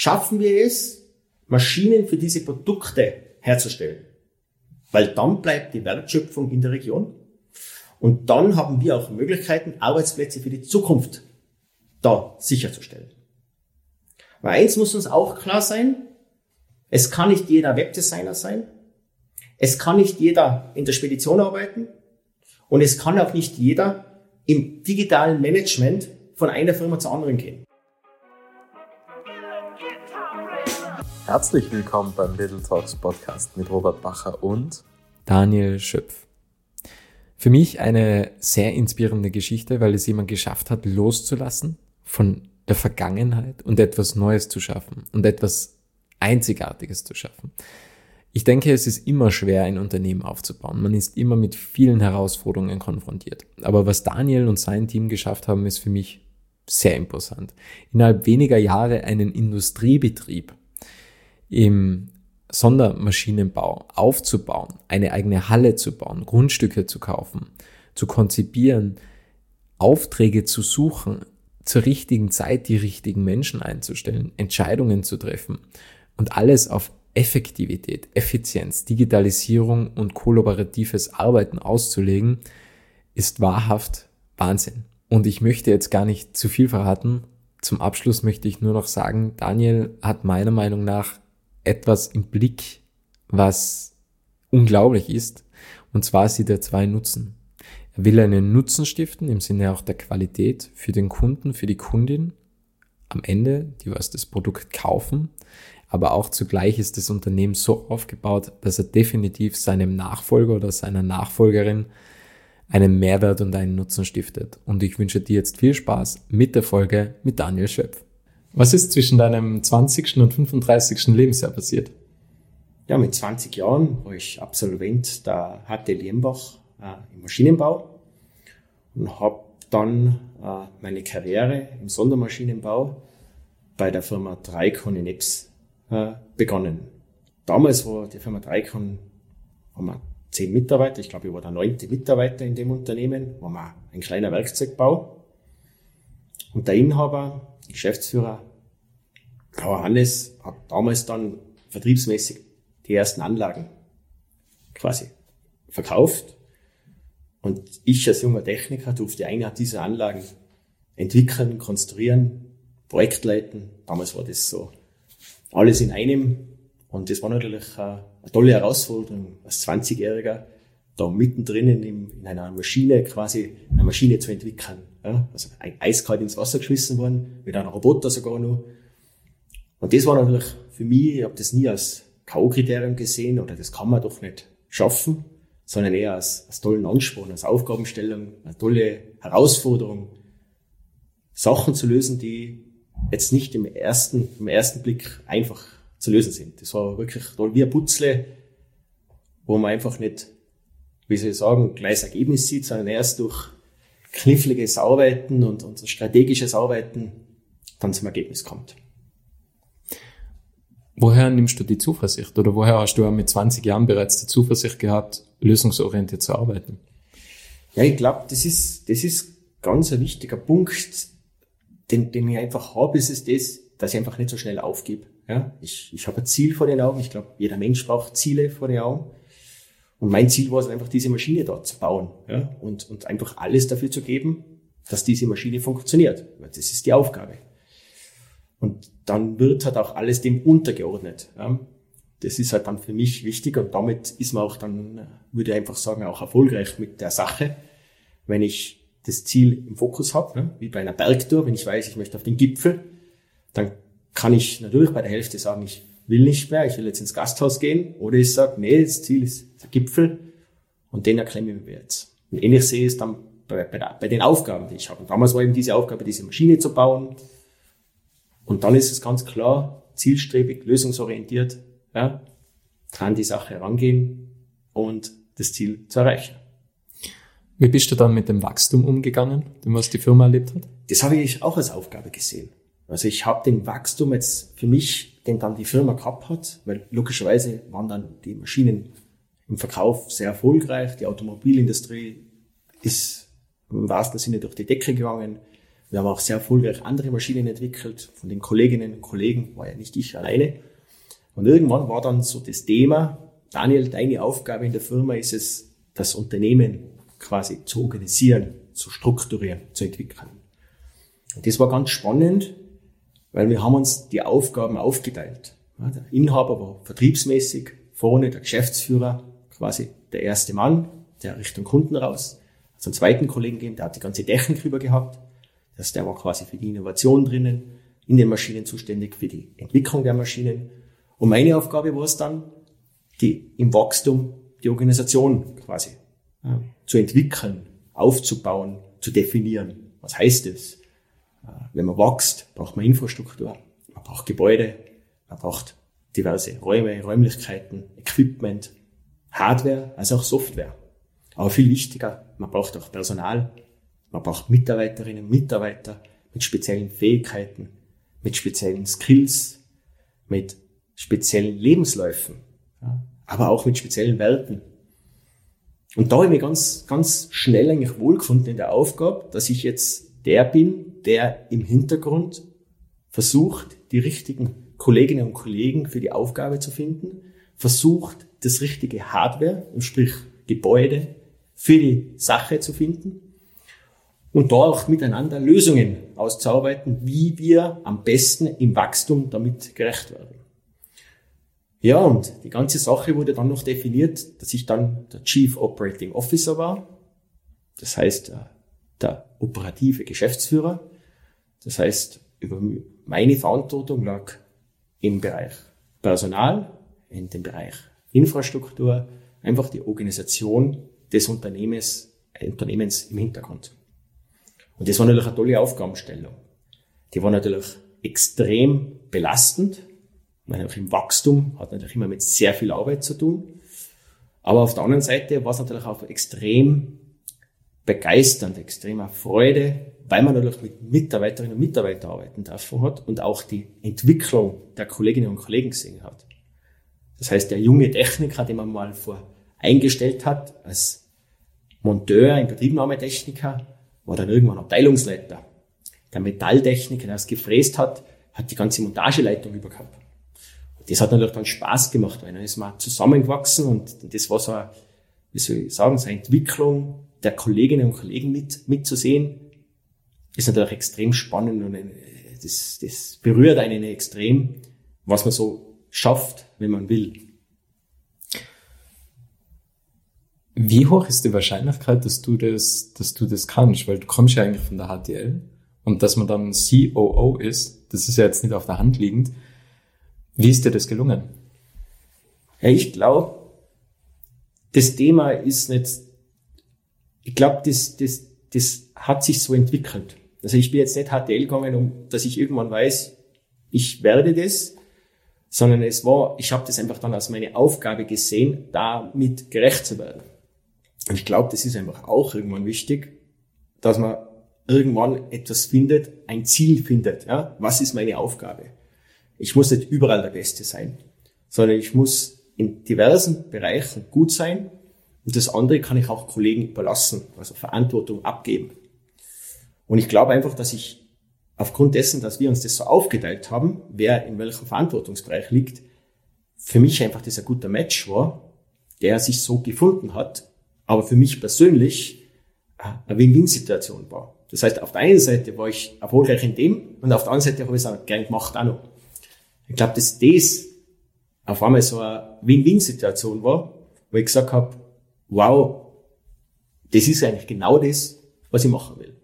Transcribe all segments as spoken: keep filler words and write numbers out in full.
schaffen wir es, Maschinen für diese Produkte herzustellen. Weil dann bleibt die Wertschöpfung in der Region. Und dann haben wir auch Möglichkeiten, Arbeitsplätze für die Zukunft da sicherzustellen. Weil eins muss uns auch klar sein, es kann nicht jeder Webdesigner sein, es kann nicht jeder in der Spedition arbeiten und es kann auch nicht jeder im digitalen Management von einer Firma zur anderen gehen. Herzlich willkommen beim Little Talks Podcast mit Robert Bacher und Daniel Schöpf. Für mich eine sehr inspirierende Geschichte, weil es jemand geschafft hat, loszulassen von der Vergangenheit und etwas Neues zu schaffen und etwas Einzigartiges zu schaffen. Ich denke, es ist immer schwer, ein Unternehmen aufzubauen. Man ist immer mit vielen Herausforderungen konfrontiert. Aber was Daniel und sein Team geschafft haben, ist für mich sehr imposant. Innerhalb weniger Jahre einen Industriebetrieb im Sondermaschinenbau aufzubauen, eine eigene Halle zu bauen, Grundstücke zu kaufen, zu konzipieren, Aufträge zu suchen, zur richtigen Zeit die richtigen Menschen einzustellen, Entscheidungen zu treffen und alles auf Effektivität, Effizienz, Digitalisierung und kollaboratives Arbeiten auszulegen, ist wahrhaft Wahnsinn. Und ich möchte jetzt gar nicht zu viel verraten. Zum Abschluss möchte ich nur noch sagen, Daniel hat meiner Meinung nach etwas im Blick, was unglaublich ist. Und zwar sieht er zwei Nutzen. Er will einen Nutzen stiften, im Sinne auch der Qualität für den Kunden, für die Kundin am Ende, die was das Produkt kaufen. Aber auch zugleich ist das Unternehmen so aufgebaut, dass er definitiv seinem Nachfolger oder seiner Nachfolgerin einen Mehrwert und einen Nutzen stiftet. Und ich wünsche dir jetzt viel Spaß mit der Folge mit Daniel Schöpf. Was ist zwischen deinem zwanzigsten und fünfunddreißigsten Lebensjahr passiert? Ja, mit zwanzig Jahren war ich Absolvent der H T L Limbach äh, im Maschinenbau und habe dann äh, meine Karriere im Sondermaschinenbau bei der Firma Tricon in Ebbs äh, begonnen. Damals war die Firma Tricon, haben wir zehn Mitarbeiter, ich glaube, ich war der neunte Mitarbeiter in dem Unternehmen, war wir ein kleiner Werkzeugbau. Und der Inhaber, Geschäftsführer, Hannes, hat damals dann vertriebsmäßig die ersten Anlagen quasi verkauft. Und ich als junger Techniker durfte eine dieser Anlagen entwickeln, konstruieren, Projektleiten. Damals war das so alles in einem. Und das war natürlich eine tolle Herausforderung, als zwanzigjähriger da mittendrin in, in einer Maschine quasi eine Maschine zu entwickeln. Ja, also eiskalt ins Wasser geschmissen worden, mit einem Roboter sogar noch. Und das war natürlich für mich, ich habe das nie als K O-Kriterium gesehen oder das kann man doch nicht schaffen, sondern eher als, als tollen Ansporn, als Aufgabenstellung, eine tolle Herausforderung, Sachen zu lösen, die jetzt nicht im ersten, im ersten Blick einfach zu lösen sind. Das war wirklich toll, wie ein Putzle, wo man einfach nicht, wie soll ich sagen, gleich das Ergebnis sieht, sondern erst durch kniffliges Arbeiten und, und strategisches Arbeiten dann zum Ergebnis kommt. Woher nimmst du die Zuversicht oder woher hast du mit zwanzig Jahren bereits die Zuversicht gehabt, lösungsorientiert zu arbeiten? Ja, ich glaube, das ist, das ist ganz ein wichtiger Punkt, den, den ich einfach habe, ist es das, dass ich einfach nicht so schnell aufgebe. Ja, ich, ich habe ein Ziel vor den Augen. Ich glaube, jeder Mensch braucht Ziele vor den Augen. Und mein Ziel war es einfach, diese Maschine dort zu bauen, ja, und, und einfach alles dafür zu geben, dass diese Maschine funktioniert. Das ist die Aufgabe. Und dann wird halt auch alles dem untergeordnet. Ja. Das ist halt dann für mich wichtig und damit ist man auch dann, würde ich einfach sagen, auch erfolgreich mit der Sache, wenn ich das Ziel im Fokus habe, ja, wie bei einer Bergtour, wenn ich weiß, ich möchte auf den Gipfel, dann kann ich natürlich bei der Hälfte sagen, ich will nicht mehr, ich will jetzt ins Gasthaus gehen, oder ich sage, nee, das Ziel ist der Gipfel und den erklimmen wir jetzt. Und ähnlich sehe ich es dann bei, bei, der, bei den Aufgaben, die ich habe. Und damals war eben diese Aufgabe, diese Maschine zu bauen. Und dann ist es ganz klar, zielstrebig, lösungsorientiert, ja, an die Sache herangehen und das Ziel zu erreichen. Wie bist du dann mit dem Wachstum umgegangen, was die Firma erlebt hat? Das habe ich auch als Aufgabe gesehen. Also ich habe den Wachstum jetzt für mich, den dann die Firma gehabt hat, weil logischerweise waren dann die Maschinen im Verkauf sehr erfolgreich. Die Automobilindustrie ist im wahrsten Sinne durch die Decke gegangen. Wir haben auch sehr erfolgreich andere Maschinen entwickelt. Von den Kolleginnen und Kollegen war ja nicht ich alleine. Und irgendwann war dann so das Thema, Daniel, deine Aufgabe in der Firma ist es, das Unternehmen quasi zu organisieren, zu strukturieren, zu entwickeln. Und das war ganz spannend, weil wir haben uns die Aufgaben aufgeteilt. Ja, der Inhaber war vertriebsmäßig, vorne der Geschäftsführer, quasi der erste Mann, der Richtung Kunden raus. Also einen zweiten Kollegen gegeben, der hat die ganze Technik rüber gehabt. Das, der war quasi für die Innovation drinnen, in den Maschinen zuständig, für die Entwicklung der Maschinen. Und meine Aufgabe war es dann, die im Wachstum die Organisation quasi ja, zu entwickeln, aufzubauen, zu definieren. Was heißt das? Wenn man wächst, braucht man Infrastruktur, man braucht Gebäude, man braucht diverse Räume, Räumlichkeiten, Equipment, Hardware, also auch Software. Aber viel wichtiger, man braucht auch Personal, man braucht Mitarbeiterinnen und Mitarbeiter mit speziellen Fähigkeiten, mit speziellen Skills, mit speziellen Lebensläufen, ja, aber auch mit speziellen Werten. Und da habe ich mich ganz, ganz schnell eigentlich wohlgefunden in der Aufgabe, dass ich jetzt der bin, der im Hintergrund versucht, die richtigen Kolleginnen und Kollegen für die Aufgabe zu finden, versucht, das richtige Hardware, sprich Gebäude, für die Sache zu finden und da auch miteinander Lösungen auszuarbeiten, wie wir am besten im Wachstum damit gerecht werden. Ja, und die ganze Sache wurde dann noch definiert, dass ich dann der Chief Operating Officer war. Das heißt, der operative Geschäftsführer. Das heißt, über meine Verantwortung lag im Bereich Personal, in dem Bereich Infrastruktur, einfach die Organisation des Unternehmens, äh, Unternehmens im Hintergrund. Und das war natürlich eine tolle Aufgabenstellung. Die war natürlich extrem belastend, weil natürlich im Wachstum hat natürlich immer mit sehr viel Arbeit zu tun. Aber auf der anderen Seite war es natürlich auch extrem begeisternd, extremer Freude, weil man natürlich mit Mitarbeiterinnen und Mitarbeitern arbeiten dürfen hat und auch die Entwicklung der Kolleginnen und Kollegen gesehen hat. Das heißt, der junge Techniker, den man mal vor eingestellt hat, als Monteur, Inbetriebnahmetechniker, war dann irgendwann Abteilungsleiter. Der Metalltechniker, der es gefräst hat, hat die ganze Montageleitung über gehabt. Und das hat natürlich dann Spaß gemacht, weil dann ist man zusammengewachsen und das war so eine, wie soll ich sagen, so eine Entwicklung der Kolleginnen und Kollegen mit, mitzusehen, ist natürlich extrem spannend und das, das berührt einen extrem, was man so schafft, wenn man will. Wie hoch ist die Wahrscheinlichkeit, dass du das, dass du das kannst? Weil du kommst ja eigentlich von der H T L und dass man dann C O O ist, das ist ja jetzt nicht auf der Hand liegend. Wie ist dir das gelungen? Ja, ich glaube, das Thema ist nicht, ich glaube, das, das, das hat sich so entwickelt. Also ich bin jetzt nicht H T L gegangen, um, dass ich irgendwann weiß, ich werde das, sondern es war, ich habe das einfach dann als meine Aufgabe gesehen, damit gerecht zu werden. Und ich glaube, das ist einfach auch irgendwann wichtig, dass man irgendwann etwas findet, ein Ziel findet. Ja? Was ist meine Aufgabe? Ich muss nicht überall der Beste sein, sondern ich muss in diversen Bereichen gut sein und das andere kann ich auch Kollegen überlassen, also Verantwortung abgeben. Und ich glaube einfach, dass ich aufgrund dessen, dass wir uns das so aufgeteilt haben, wer in welchem Verantwortungsbereich liegt, für mich einfach das ein guter Match war, der sich so gefunden hat, aber für mich persönlich eine Win-Win-Situation war. Das heißt, auf der einen Seite war ich erfolgreich in dem und auf der anderen Seite habe ich es auch gern gemacht auch noch. Ich glaube, dass das auf einmal so eine Win-Win-Situation war, wo ich gesagt habe, wow, das ist eigentlich genau das, was ich machen will.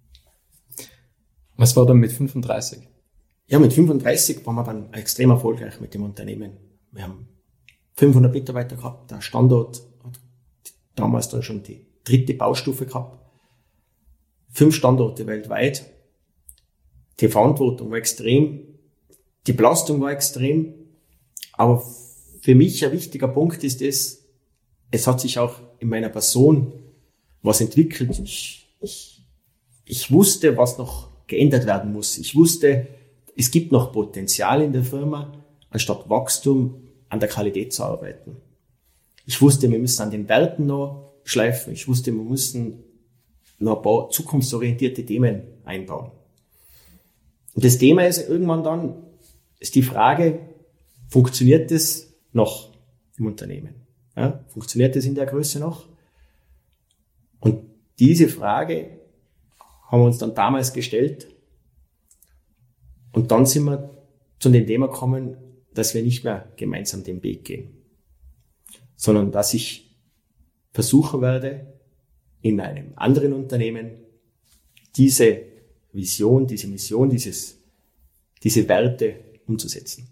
Was war dann mit fünfunddreißig? Ja, mit fünfunddreißig waren wir dann extrem erfolgreich mit dem Unternehmen. Wir haben fünfhundert Mitarbeiter gehabt, der Standort hat damals dann schon die dritte Baustufe gehabt. Fünf Standorte weltweit. Die Verantwortung war extrem, die Belastung war extrem, aber für mich ein wichtiger Punkt ist es, es hat sich auch in meiner Person was entwickelt. Ich, ich, ich wusste, was noch geändert werden muss. Ich wusste, es gibt noch Potenzial in der Firma, anstatt Wachstum an der Qualität zu arbeiten. Ich wusste, wir müssen an den Werten noch schleifen. Ich wusste, wir müssen noch ein paar zukunftsorientierte Themen einbauen. Und das Thema ist irgendwann dann, ist die Frage, funktioniert das noch im Unternehmen? Ja, funktioniert das in der Größe noch? Und diese Frage haben wir uns dann damals gestellt. Und dann sind wir zu dem Thema gekommen, dass wir nicht mehr gemeinsam den Weg gehen, sondern dass ich versuchen werde, in einem anderen Unternehmen diese Vision, diese Mission, dieses, diese Werte umzusetzen.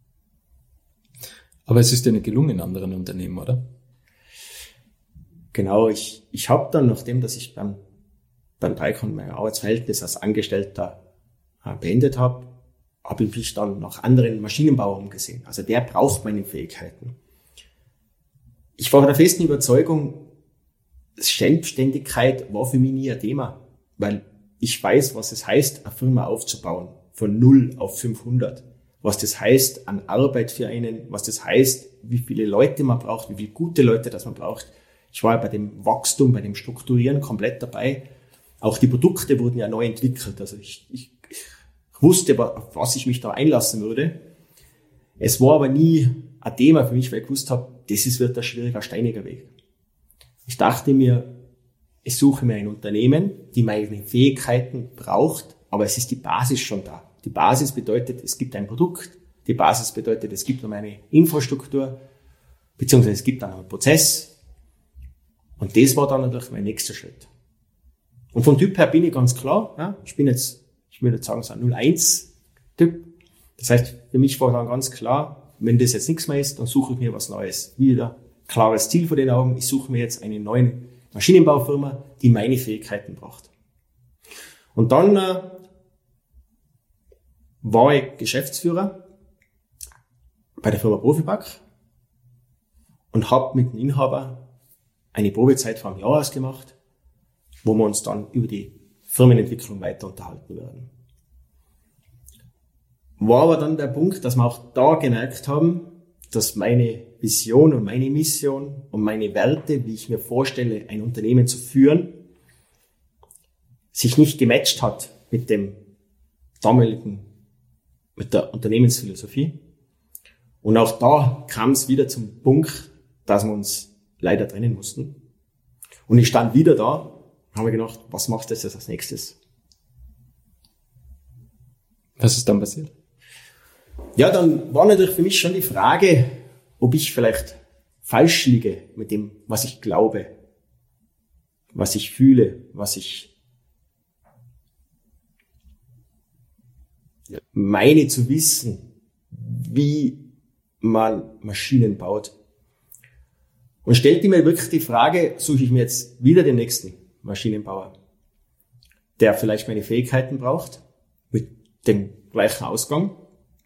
Aber es ist dir nicht gelungen in anderen Unternehmen, oder? Genau, ich, ich habe dann, nachdem dass ich beim, beim Tricon mein Arbeitsverhältnis als Angestellter äh, beendet habe, habe ich mich dann nach anderen Maschinenbauern umgesehen. Also der braucht meine Fähigkeiten. Ich war der festen Überzeugung, Selbstständigkeit war für mich nie ein Thema, weil ich weiß, was es heißt, eine Firma aufzubauen, von null auf fünfhundert. Was das heißt an Arbeit für einen, was das heißt, wie viele Leute man braucht, wie viele gute Leute das man braucht. Ich war ja bei dem Wachstum, bei dem Strukturieren komplett dabei. Auch die Produkte wurden ja neu entwickelt. Also ich, ich, ich wusste, auf was ich mich da einlassen würde. Es war aber nie ein Thema für mich, weil ich gewusst habe, das ist, wird ein schwieriger, steiniger Weg. Ich dachte mir, ich suche mir ein Unternehmen, die meine Fähigkeiten braucht, aber es ist die Basis schon da. Die Basis bedeutet, es gibt ein Produkt. Die Basis bedeutet, es gibt noch eine Infrastruktur, beziehungsweise es gibt dann einen Prozess. Und das war dann natürlich mein nächster Schritt. Und vom Typ her bin ich ganz klar, ja, ich bin jetzt, ich würde jetzt sagen, so ein null eins Typ. Das heißt, für mich war dann ganz klar, wenn das jetzt nichts mehr ist, dann suche ich mir was Neues. Wieder klares Ziel vor den Augen, ich suche mir jetzt eine neue Maschinenbaufirma, die meine Fähigkeiten braucht. Und dann äh, war ich Geschäftsführer bei der Firma Profipack und habe mit dem Inhaber eine Probezeit von einem Jahr ausgemacht, wo wir uns dann über die Firmenentwicklung weiter unterhalten werden. War aber dann der Punkt, dass wir auch da gemerkt haben, dass meine Vision und meine Mission und meine Werte, wie ich mir vorstelle, ein Unternehmen zu führen, sich nicht gematcht hat mit dem damaligen, mit der Unternehmensphilosophie. Und auch da kam es wieder zum Punkt, dass wir uns leider trennen mussten. Und ich stand wieder da und habe mir gedacht, was machst du jetzt als nächstes? Was ist dann passiert? Ja, dann war natürlich für mich schon die Frage, ob ich vielleicht falsch liege mit dem, was ich glaube, was ich fühle, was ich meine zu wissen, wie man Maschinen baut. Und stellte mir wirklich die Frage, suche ich mir jetzt wieder den nächsten Maschinenbauer, der vielleicht meine Fähigkeiten braucht, mit dem gleichen Ausgang,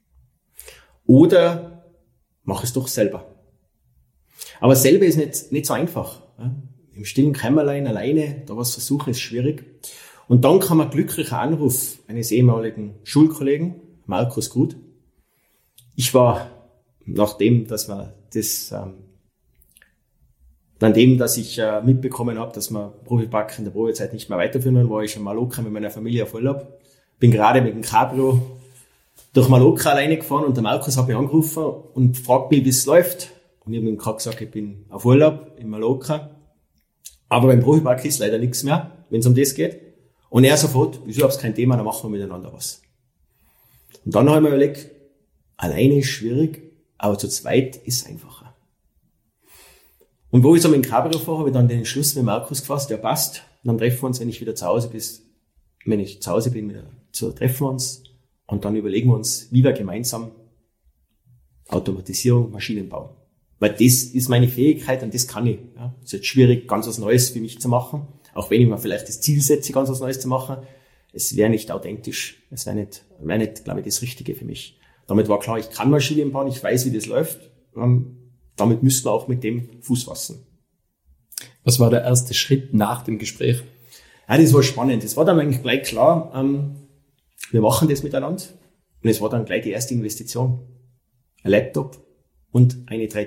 oder mache es doch selber. Aber selber ist nicht, nicht so einfach. Im stillen Kämmerlein alleine da was versuchen ist schwierig. Und dann kam ein glücklicher Anruf eines ehemaligen Schulkollegen, Markus Gut. Ich war, nachdem, dass wir das, ähm, nachdem, dass ich äh, mitbekommen habe, dass wir Profipack in der Probezeit nicht mehr weiterführen wollen, war ich in Mallorca mit meiner Familie auf Urlaub. Bin gerade mit dem Cabrio durch Mallorca alleine gefahren und der Markus hat mich angerufen und fragt mich, wie es läuft. Und ich habe ihm gerade gesagt, ich bin auf Urlaub in Mallorca. Aber beim Profipack ist leider nichts mehr, wenn es um das geht. Und er sofort, ist überhaupt kein Thema, dann machen wir miteinander was. Und dann habe ich mir überlegt, alleine ist schwierig, aber zu zweit ist einfacher. Und wo ich so mit dem Cabrio fahre, habe ich dann den Entschluss mit Markus gefasst, der passt. Und dann treffen wir uns, wenn ich wieder zu Hause bin, wenn ich zu Hause bin, wieder zu treffen wir uns. Und dann überlegen wir uns, wie wir gemeinsam Automatisierung, Maschinen bauen. Weil das ist meine Fähigkeit und das kann ich. Ja, es ist jetzt schwierig, ganz was Neues für mich zu machen. Auch wenn ich mir vielleicht das Ziel setze, ganz was Neues zu machen. Es wäre nicht authentisch. Es wäre nicht, wäre nicht, glaube ich, das Richtige für mich. Damit war klar, ich kann Maschinen bauen, ich weiß, wie das läuft. Ähm, damit müssen wir auch mit dem Fuß fassen. Was war der erste Schritt nach dem Gespräch? Ja, das war spannend. Es war dann eigentlich gleich klar, ähm, wir machen das miteinander. Und es war dann gleich die erste Investition. Ein Laptop und eine drei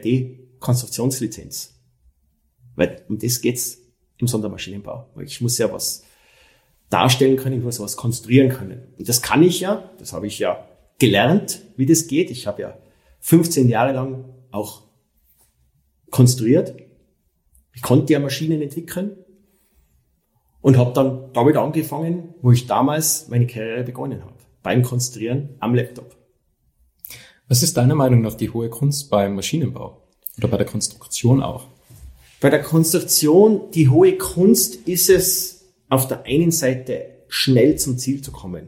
D-Konstruktionslizenz. Weil um das geht's im Sondermaschinenbau. Weil ich muss ja was darstellen können, nur sowas konstruieren können. Und das kann ich ja, das habe ich ja gelernt, wie das geht. Ich habe ja fünfzehn Jahre lang auch konstruiert. Ich konnte ja Maschinen entwickeln und habe dann damit angefangen, wo ich damals meine Karriere begonnen habe, beim Konstruieren am Laptop. Was ist deiner Meinung nach die hohe Kunst beim Maschinenbau oder bei der Konstruktion auch? Bei der Konstruktion, die hohe Kunst ist es, auf der einen Seite schnell zum Ziel zu kommen.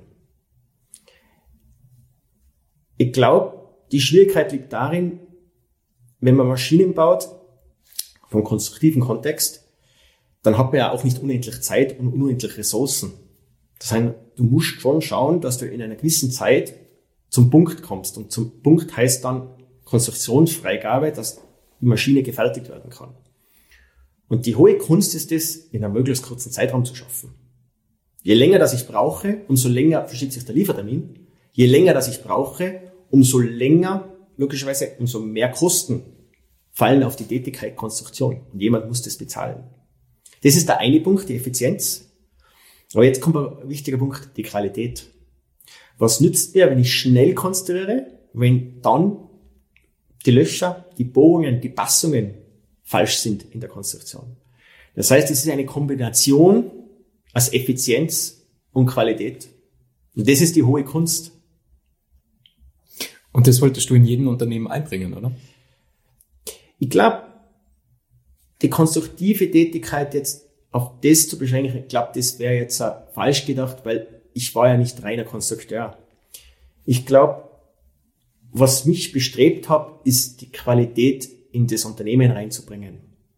Ich glaube, die Schwierigkeit liegt darin, wenn man Maschinen baut, vom konstruktiven Kontext, dann hat man ja auch nicht unendlich Zeit und unendlich Ressourcen. Das heißt, du musst schon schauen, dass du in einer gewissen Zeit zum Punkt kommst. Und zum Punkt heißt dann Konstruktionsfreigabe, dass die Maschine gefertigt werden kann. Und die hohe Kunst ist es, in einem möglichst kurzen Zeitraum zu schaffen. Je länger das ich brauche, umso länger verschiebt sich der Liefertermin. Je länger das ich brauche, umso länger, möglicherweise umso mehr Kosten fallen auf die Tätigkeit Konstruktion. Und jemand muss das bezahlen. Das ist der eine Punkt, die Effizienz. Aber jetzt kommt ein wichtiger Punkt, die Qualität. Was nützt mir, wenn ich schnell konstruiere, wenn dann die Löcher, die Bohrungen, die Passungen falsch sind in der Konstruktion? Das heißt, es ist eine Kombination aus Effizienz und Qualität. Und das ist die hohe Kunst. Und das wolltest du in jedem Unternehmen einbringen, oder? Ich glaube, die konstruktive Tätigkeit jetzt auf das zu beschränken, ich glaube, das wäre jetzt uh, falsch gedacht, weil ich war ja nicht reiner Konstrukteur. Ich glaube, was mich bestrebt hat, ist die Qualität in das Unternehmen reinzubringen.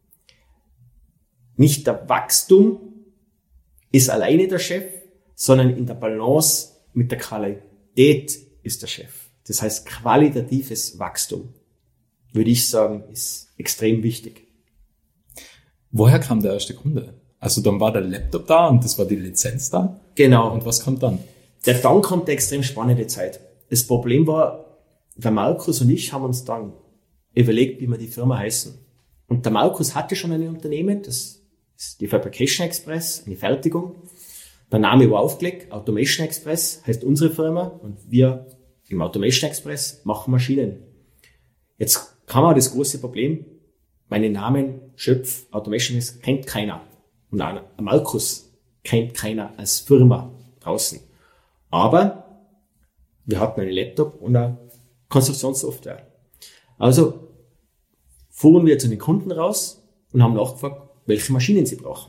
Nicht der Wachstum ist alleine der Chef, sondern in der Balance mit der Qualität ist der Chef. Das heißt, qualitatives Wachstum, würde ich sagen, ist extrem wichtig. Woher kam der erste Kunde? Also dann war der Laptop da und das war die Lizenz da? Genau. Und was kommt dann? Der dann kommt eine extrem spannende Zeit. Das Problem war, der Markus und ich haben uns dann überlegt, wie wir die Firma heißen. Und der Markus hatte schon ein Unternehmen, das ist die Fabrication Express, eine Fertigung. Der Name war aufgelegt, Automation Express heißt unsere Firma und wir im Automation Express machen Maschinen. Jetzt kam auch das große Problem, meinen Namen Schöpf, Automation Express kennt keiner. Und auch Markus kennt keiner als Firma draußen. Aber wir hatten einen Laptop und eine Konstruktionssoftware. Also fuhren wir zu den Kunden raus und haben nachgefragt, welche Maschinen sie brauchen.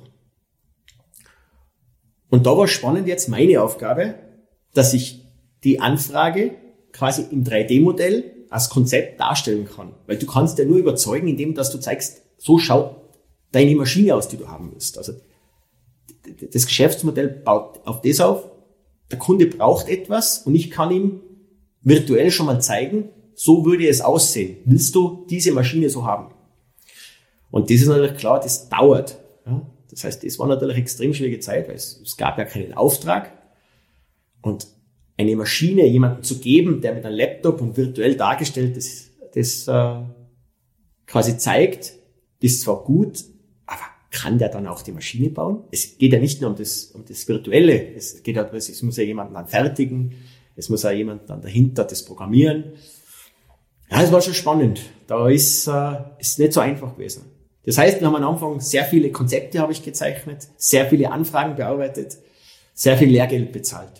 Und da war spannend jetzt meine Aufgabe, dass ich die Anfrage quasi im drei D Modell als Konzept darstellen kann. Weil du kannst ja nur überzeugen, indem dass du zeigst, so schaut deine Maschine aus, die du haben willst. Also das Geschäftsmodell baut auf das auf, der Kunde braucht etwas und ich kann ihm virtuell schon mal zeigen, so würde es aussehen. Willst du diese Maschine so haben? Und das ist natürlich klar, das dauert. Ja? Das heißt, das war natürlich eine extrem schwierige Zeit, weil es, es gab ja keinen Auftrag. Und eine Maschine jemandem zu geben, der mit einem Laptop und virtuell dargestellt das, das äh, quasi zeigt, ist zwar gut, aber kann der dann auch die Maschine bauen? Es geht ja nicht nur um das, um das Virtuelle, es geht ja, es muss ja jemand dann fertigen, es muss ja jemand dann dahinter das programmieren. Ja, es war schon spannend. Da ist äh, ist nicht so einfach gewesen. Das heißt, wir haben am Anfang sehr viele Konzepte habe ich gezeichnet, sehr viele Anfragen bearbeitet, sehr viel Lehrgeld bezahlt.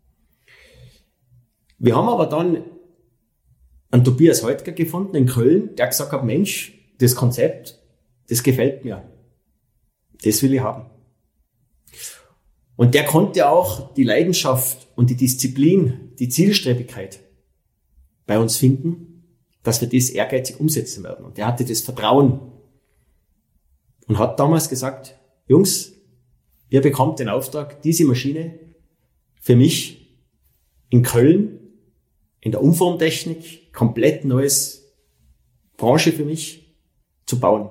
Wir haben aber dann einen Tobias Heutger gefunden in Köln, der gesagt hat, Mensch, das Konzept, das gefällt mir. Das will ich haben. Und der konnte auch die Leidenschaft und die Disziplin, die Zielstrebigkeit bei uns finden, dass wir das ehrgeizig umsetzen werden. Und der hatte das Vertrauen und hat damals gesagt, Jungs, ihr bekommt den Auftrag, diese Maschine für mich in Köln, in der Umformtechnik, komplett neues Branche für mich zu bauen.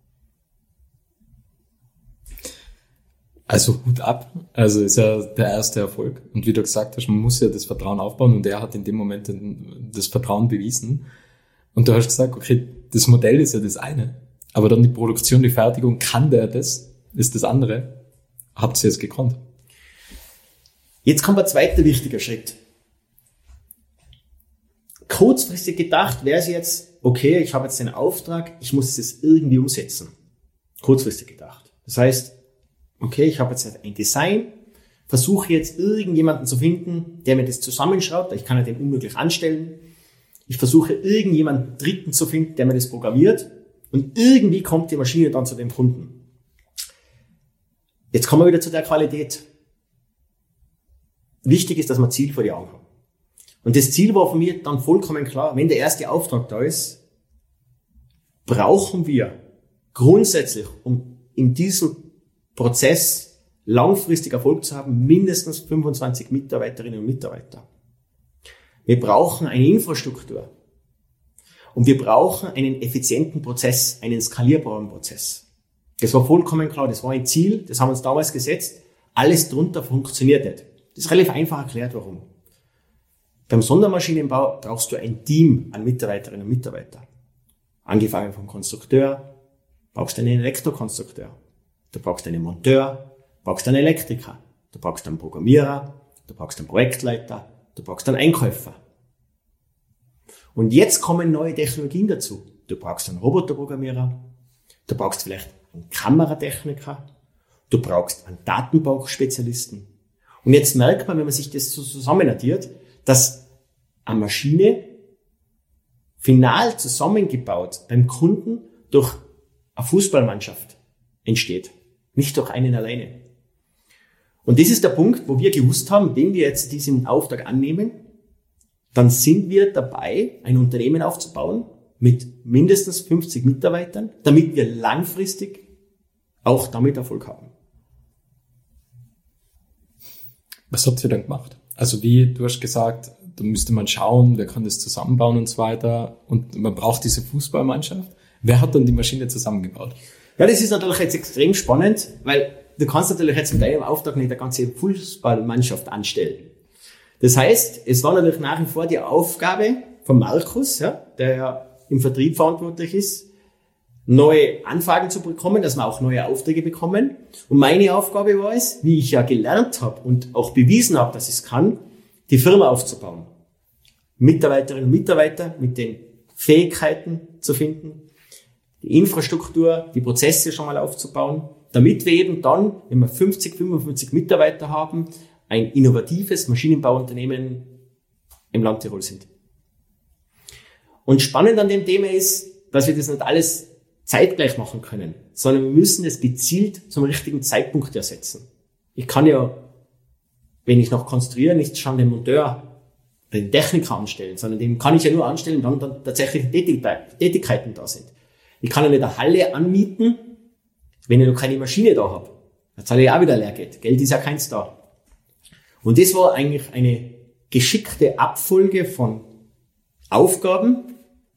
Also Hut ab, also ist ja der erste Erfolg. Und wie du gesagt hast, man muss ja das Vertrauen aufbauen und er hat in dem Moment das Vertrauen bewiesen. Und du hast gesagt, okay, das Modell ist ja das eine, aber dann die Produktion, die Fertigung, kann der das, ist das andere. Habt ihr es gekonnt? Jetzt kommt ein zweiter wichtiger Schritt. Kurzfristig gedacht wäre es jetzt, okay, ich habe jetzt den Auftrag, ich muss es irgendwie umsetzen. Kurzfristig gedacht. Das heißt, okay, ich habe jetzt ein Design, versuche jetzt irgendjemanden zu finden, der mir das zusammenschraubt, ich kann ja den unmöglich anstellen. Ich versuche irgendjemanden Dritten zu finden, der mir das programmiert und irgendwie kommt die Maschine dann zu dem Kunden. Jetzt kommen wir wieder zu der Qualität. Wichtig ist, dass wir ein Ziel vor die Augen haben. Und das Ziel war von mir dann vollkommen klar, wenn der erste Auftrag da ist, brauchen wir grundsätzlich, um in diesem Prozess langfristig Erfolg zu haben, mindestens fünfundzwanzig Mitarbeiterinnen und Mitarbeiter. Wir brauchen eine Infrastruktur und wir brauchen einen effizienten Prozess, einen skalierbaren Prozess. Das war vollkommen klar, das war ein Ziel, das haben wir uns damals gesetzt. Alles drunter funktioniert nicht. Das ist relativ einfach erklärt, warum. Beim Sondermaschinenbau brauchst du ein Team an Mitarbeiterinnen und Mitarbeitern. Angefangen vom Konstrukteur, brauchst du einen Elektrokonstrukteur, du brauchst einen Monteur, du brauchst einen Elektriker, du brauchst einen Programmierer, du brauchst einen Projektleiter, du brauchst einen Einkäufer. Und jetzt kommen neue Technologien dazu. Du brauchst einen Roboterprogrammierer, du brauchst vielleicht einen Kameratechniker, du brauchst einen Datenbankspezialisten. Und jetzt merkt man, wenn man sich das so zusammen addiert, dass eine Maschine final zusammengebaut beim Kunden durch eine Fußballmannschaft entsteht, nicht durch einen alleine. Und das ist der Punkt, wo wir gewusst haben, wenn wir jetzt diesen Auftrag annehmen, dann sind wir dabei, ein Unternehmen aufzubauen mit mindestens fünfzig Mitarbeitern, damit wir langfristig auch damit Erfolg haben. Was habt ihr dann gemacht? Also wie, du hast gesagt, da müsste man schauen, wer kann das zusammenbauen und so weiter. Und man braucht diese Fußballmannschaft. Wer hat dann die Maschine zusammengebaut? Ja, das ist natürlich jetzt extrem spannend, weil du kannst natürlich jetzt mit deinem Auftrag nicht eine ganze Fußballmannschaft anstellen. Das heißt, es war natürlich nach wie vor die Aufgabe von Markus, ja, der ja im Vertrieb verantwortlich ist, neue Anfragen zu bekommen, dass wir auch neue Aufträge bekommen. Und meine Aufgabe war es, wie ich ja gelernt habe und auch bewiesen habe, dass ich es kann, die Firma aufzubauen. Mitarbeiterinnen und Mitarbeiter mit den Fähigkeiten zu finden, die Infrastruktur, die Prozesse schon mal aufzubauen, damit wir eben dann, wenn wir fünfzig, fünfundfünfzig Mitarbeiter haben, ein innovatives Maschinenbauunternehmen im Land Tirol sind. Und spannend an dem Thema ist, dass wir das nicht alles zeitgleich machen können, sondern wir müssen es gezielt zum richtigen Zeitpunkt ersetzen. Ich kann ja, wenn ich noch konstruiere, nicht schon den Monteur, den Techniker anstellen, sondern den kann ich ja nur anstellen, wenn dann tatsächlich Tätigkeiten da sind. Ich kann ja nicht eine Halle anmieten, wenn ich noch keine Maschine da habe. Da zahle ich auch wieder Lehrgeld. Geld ist ja keins da. Und das war eigentlich eine geschickte Abfolge von Aufgaben,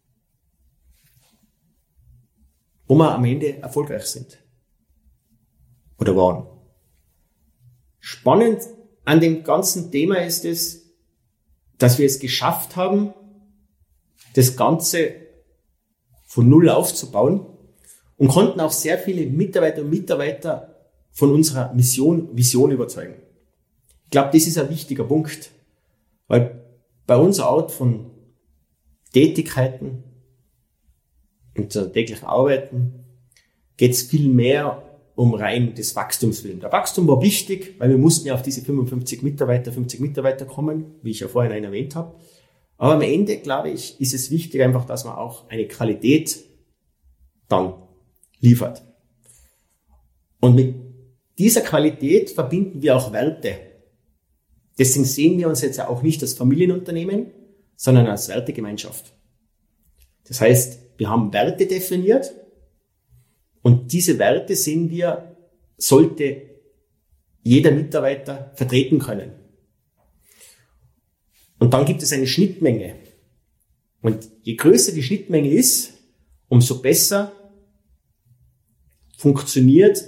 wo wir am Ende erfolgreich sind. Oder waren. Spannend an dem ganzen Thema ist es, dass wir es geschafft haben, das Ganze von Null aufzubauen und konnten auch sehr viele Mitarbeiter und Mitarbeiter von unserer Mission, Vision überzeugen. Ich glaube, das ist ein wichtiger Punkt, weil bei unserer Art von Tätigkeiten, unser täglichen Arbeiten, geht es viel mehr um rein des Wachstumswillen. Der Wachstum war wichtig, weil wir mussten ja auf diese fünfundfünfzig Mitarbeiter, fünfzig Mitarbeiter kommen, wie ich ja vorhin erwähnt habe. Aber am Ende, glaube ich, ist es wichtig einfach, dass man auch eine Qualität dann liefert. Und mit dieser Qualität verbinden wir auch Werte. Deswegen sehen wir uns jetzt ja auch nicht als Familienunternehmen, sondern als Wertegemeinschaft. Das heißt, wir haben Werte definiert und diese Werte sehen wir, sollte jeder Mitarbeiter vertreten können. Und dann gibt es eine Schnittmenge. Und je größer die Schnittmenge ist, umso besser funktioniert,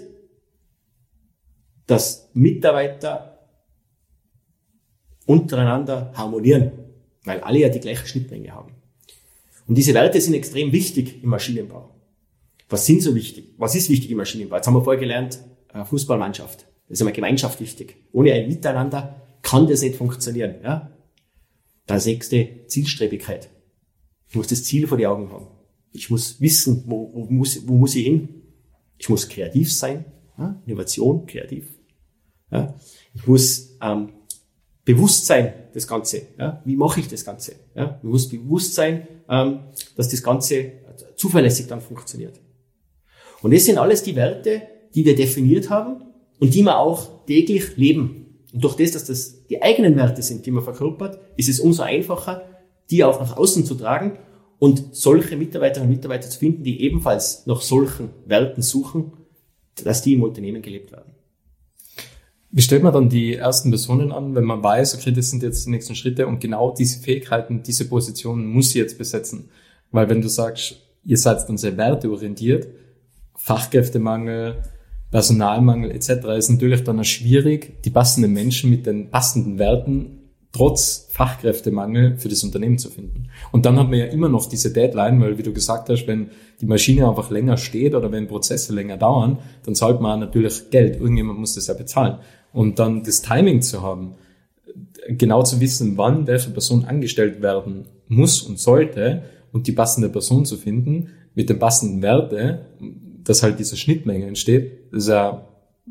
dass Mitarbeiter untereinander harmonieren, weil alle ja die gleiche Schnittmenge haben. Und diese Werte sind extrem wichtig im Maschinenbau. Was sind so wichtig? Was ist wichtig im Maschinenbau? Jetzt haben wir vorher gelernt, Fußballmannschaft. Das ist immer Gemeinschaft wichtig. Ohne ein Miteinander kann das nicht funktionieren. Ja? Das nächste, Zielstrebigkeit. Ich muss das Ziel vor die Augen haben. Ich muss wissen, wo, wo, muss, wo muss ich hin. Ich muss kreativ sein. Ja? Innovation, kreativ. Ja? Ich muss ähm, bewusst sein, das Ganze. Ja? Wie mache ich das Ganze? Ja? Ich muss bewusst sein, ähm, dass das Ganze zuverlässig dann funktioniert. Und das sind alles die Werte, die wir definiert haben und die wir auch täglich leben. Und durch das, dass das die eigenen Werte sind, die man verkörpert, ist es umso einfacher, die auch nach außen zu tragen und solche Mitarbeiterinnen und Mitarbeiter zu finden, die ebenfalls nach solchen Werten suchen, dass die im Unternehmen gelebt werden. Wie stellt man dann die ersten Personen an, wenn man weiß, okay, das sind jetzt die nächsten Schritte und genau diese Fähigkeiten, diese Positionen muss ich jetzt besetzen? Weil wenn du sagst, ihr seid dann sehr werteorientiert, Fachkräftemangel, Personalmangel et cetera ist natürlich dann auch schwierig, die passenden Menschen mit den passenden Werten trotz Fachkräftemangel für das Unternehmen zu finden. Und dann hat man ja immer noch diese Deadline, weil wie du gesagt hast, wenn die Maschine einfach länger steht oder wenn Prozesse länger dauern, dann zahlt man natürlich Geld. Irgendjemand muss das ja bezahlen. Und dann das Timing zu haben, genau zu wissen, wann welche Person angestellt werden muss und sollte und die passende Person zu finden mit den passenden Werten, dass halt diese Schnittmenge entsteht, ist ja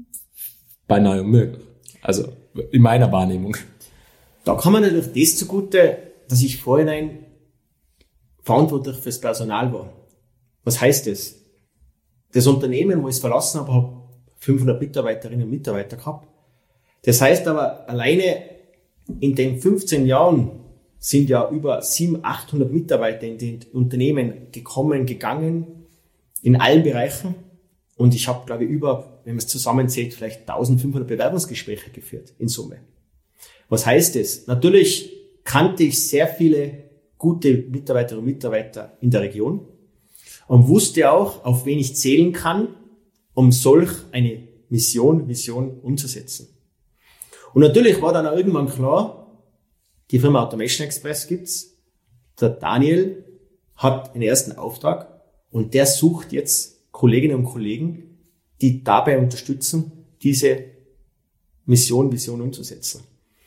beinahe unmöglich. Also in meiner Wahrnehmung. Da kann man natürlich das zugute, dass ich vorhinein verantwortlich fürs Personal war. Was heißt das? Das Unternehmen, wo ich es verlassen habe, habe fünfhundert Mitarbeiterinnen und Mitarbeiter gehabt. Das heißt aber, alleine in den fünfzehn Jahren sind ja über siebenhundert, achthundert Mitarbeiter in den Unternehmen gekommen, gegangen, in allen Bereichen. Und ich habe, glaube ich, über, wenn man es zusammenzählt, vielleicht eintausendfünfhundert Bewerbungsgespräche geführt in Summe. Was heißt das? Natürlich kannte ich sehr viele gute Mitarbeiterinnen und Mitarbeiter in der Region und wusste auch, auf wen ich zählen kann, um solch eine Mission, Vision umzusetzen. Und natürlich war dann auch irgendwann klar, die Firma Automation Express gibt's. Der Daniel hat einen ersten Auftrag und der sucht jetzt Kolleginnen und Kollegen, die dabei unterstützen, diese Mission, Vision umzusetzen.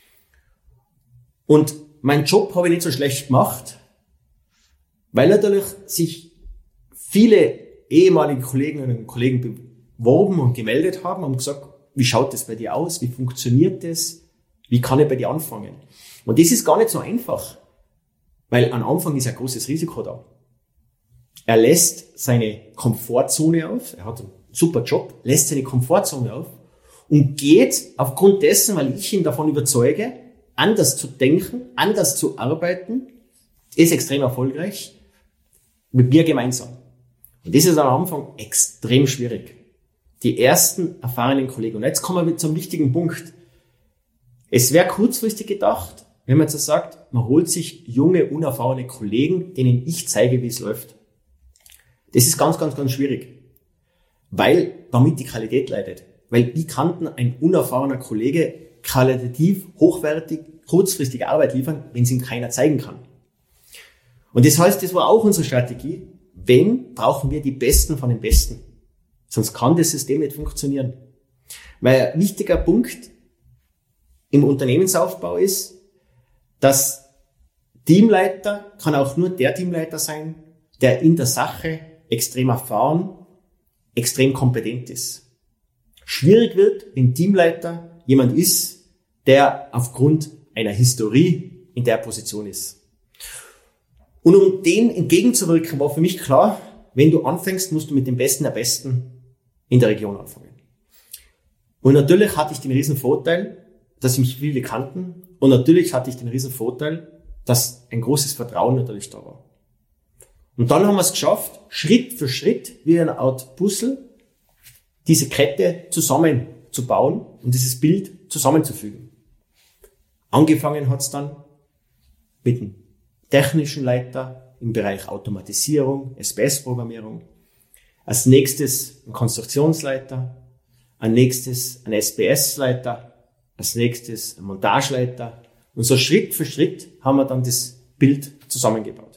Und meinen Job habe ich nicht so schlecht gemacht, weil natürlich sich viele ehemalige Kolleginnen und Kollegen beworben und gemeldet haben und gesagt, wie schaut das bei dir aus? Wie funktioniert das? Wie kann ich bei dir anfangen? Und das ist gar nicht so einfach, weil am Anfang ist ein großes Risiko da. Er lässt seine Komfortzone auf, er hat einen super Job, lässt seine Komfortzone auf und geht aufgrund dessen, weil ich ihn davon überzeuge, anders zu denken, anders zu arbeiten, ist extrem erfolgreich, mit mir gemeinsam. Und das ist am Anfang extrem schwierig. Die ersten erfahrenen Kollegen. Und jetzt kommen wir zum wichtigen Punkt. Es wäre kurzfristig gedacht, wenn man jetzt sagt, man holt sich junge, unerfahrene Kollegen, denen ich zeige, wie es läuft. Das ist ganz, ganz, ganz schwierig. Weil damit die Qualität leidet. Weil wie kann ein unerfahrener Kollege qualitativ, hochwertig, kurzfristige Arbeit liefern, wenn es ihm keiner zeigen kann? Und das heißt, das war auch unsere Strategie. Wenn, brauchen wir die Besten von den Besten. Sonst kann das System nicht funktionieren. Weil ein wichtiger Punkt im Unternehmensaufbau ist, dass Teamleiter kann auch nur der Teamleiter sein, der in der Sache extrem erfahren, extrem kompetent ist. Schwierig wird, wenn Teamleiter jemand ist, der aufgrund einer Historie in der Position ist. Und um dem entgegenzuwirken, war für mich klar, wenn du anfängst, musst du mit dem Besten der Besten in der Region anfangen. Und natürlich hatte ich den riesen Vorteil, dass mich viele kannten. Und natürlich hatte ich den riesen Vorteil, dass ein großes Vertrauen natürlich da war. Und dann haben wir es geschafft, Schritt für Schritt, wie eine Art Puzzle, diese Kette zusammenzubauen und dieses Bild zusammenzufügen. Angefangen hat es dann mit dem technischen Leiter im Bereich Automatisierung, S P S-Programmierung. Als nächstes ein Konstruktionsleiter, als nächstes ein S P S-Leiter, als nächstes ein Montageleiter. Und so Schritt für Schritt haben wir dann das Bild zusammengebaut.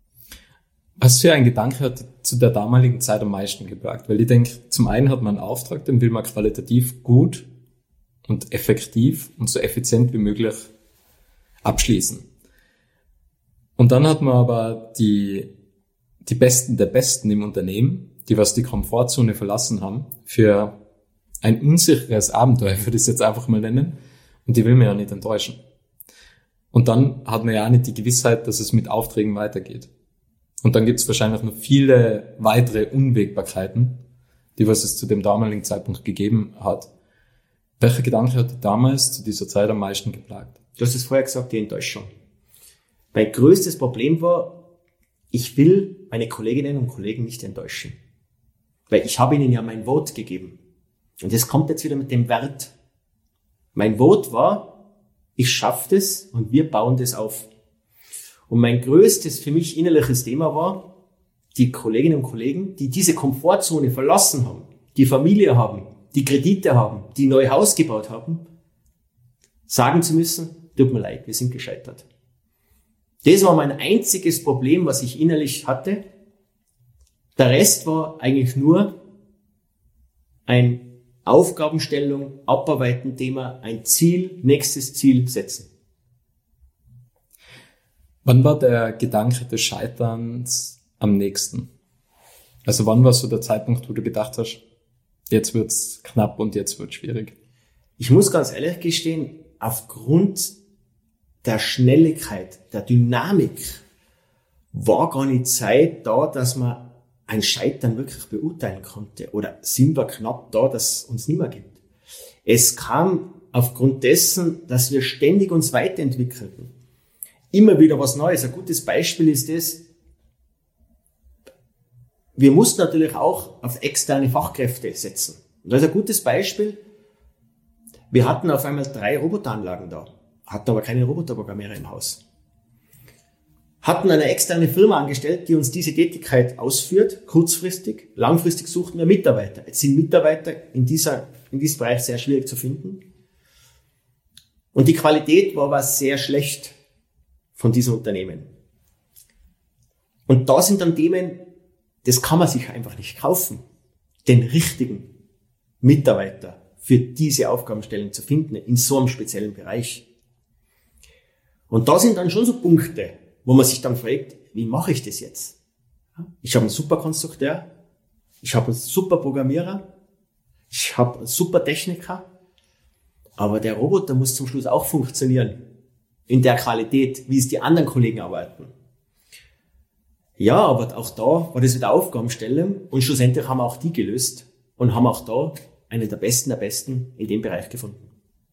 Was für ein Gedanke hat zu der damaligen Zeit am meisten geprägt? Weil ich denke, zum einen hat man einen Auftrag, den will man qualitativ gut und effektiv und so effizient wie möglich abschließen. Und dann hat man aber die, die Besten der Besten im Unternehmen, die was die Komfortzone verlassen haben, für ein unsicheres Abenteuer, würde ich es jetzt einfach mal nennen, und die will man ja nicht enttäuschen. Und dann hat man ja auch nicht die Gewissheit, dass es mit Aufträgen weitergeht. Und dann gibt es wahrscheinlich noch viele weitere Unwägbarkeiten, die was es zu dem damaligen Zeitpunkt gegeben hat. Welcher Gedanke hat dich damals zu dieser Zeit am meisten geplagt? Du hast es vorher gesagt, die Enttäuschung. Mein größtes Problem war, ich will meine Kolleginnen und Kollegen nicht enttäuschen. Weil ich habe ihnen ja mein Wort gegeben. Und das kommt jetzt wieder mit dem Wert. Mein Wort war, ich schaffe das und wir bauen das auf. Und mein größtes für mich innerliches Thema war, die Kolleginnen und Kollegen, die diese Komfortzone verlassen haben, die Familie haben, die Kredite haben, die neu Haus gebaut haben, sagen zu müssen, tut mir leid, wir sind gescheitert. Das war mein einziges Problem, was ich innerlich hatte. Der Rest war eigentlich nur ein Aufgabenstellung, abarbeiten Thema, ein Ziel, nächstes Ziel setzen. Wann war der Gedanke des Scheiterns am nächsten? Also wann war so der Zeitpunkt, wo du gedacht hast, jetzt wird's knapp und jetzt wird's schwierig? Ich muss ganz ehrlich gestehen, aufgrund der Schnelligkeit, der Dynamik war gar nicht Zeit da, dass man ein Scheitern wirklich beurteilen konnte. Oder sind wir knapp da, dass es uns nicht mehr gibt. Es kam aufgrund dessen, dass wir ständig uns weiterentwickelten. Immer wieder was Neues. Ein gutes Beispiel ist das, wir mussten natürlich auch auf externe Fachkräfte setzen. Und das ist ein gutes Beispiel. Wir hatten auf einmal drei Roboteranlagen da, hatten aber keine Roboterprogrammierer im Haus. Hatten eine externe Firma angestellt, die uns diese Tätigkeit ausführt, kurzfristig. Langfristig suchten wir Mitarbeiter. Jetzt sind Mitarbeiter in dieser, in diesem Bereich sehr schwierig zu finden. Und die Qualität war aber sehr schlecht von diesem Unternehmen. Und da sind dann Themen, das kann man sich einfach nicht kaufen, den richtigen Mitarbeiter für diese Aufgabenstellung zu finden, in so einem speziellen Bereich. Und da sind dann schon so Punkte, wo man sich dann fragt, wie mache ich das jetzt? Ich habe einen super Konstrukteur, ich habe einen super Programmierer, ich habe einen super Techniker, aber der Roboter muss zum Schluss auch funktionieren in der Qualität, wie es die anderen Kollegen arbeiten. Ja, aber auch da war das wieder Aufgabenstellung und schlussendlich haben wir auch die gelöst und haben auch da eine der Besten der Besten in dem Bereich gefunden.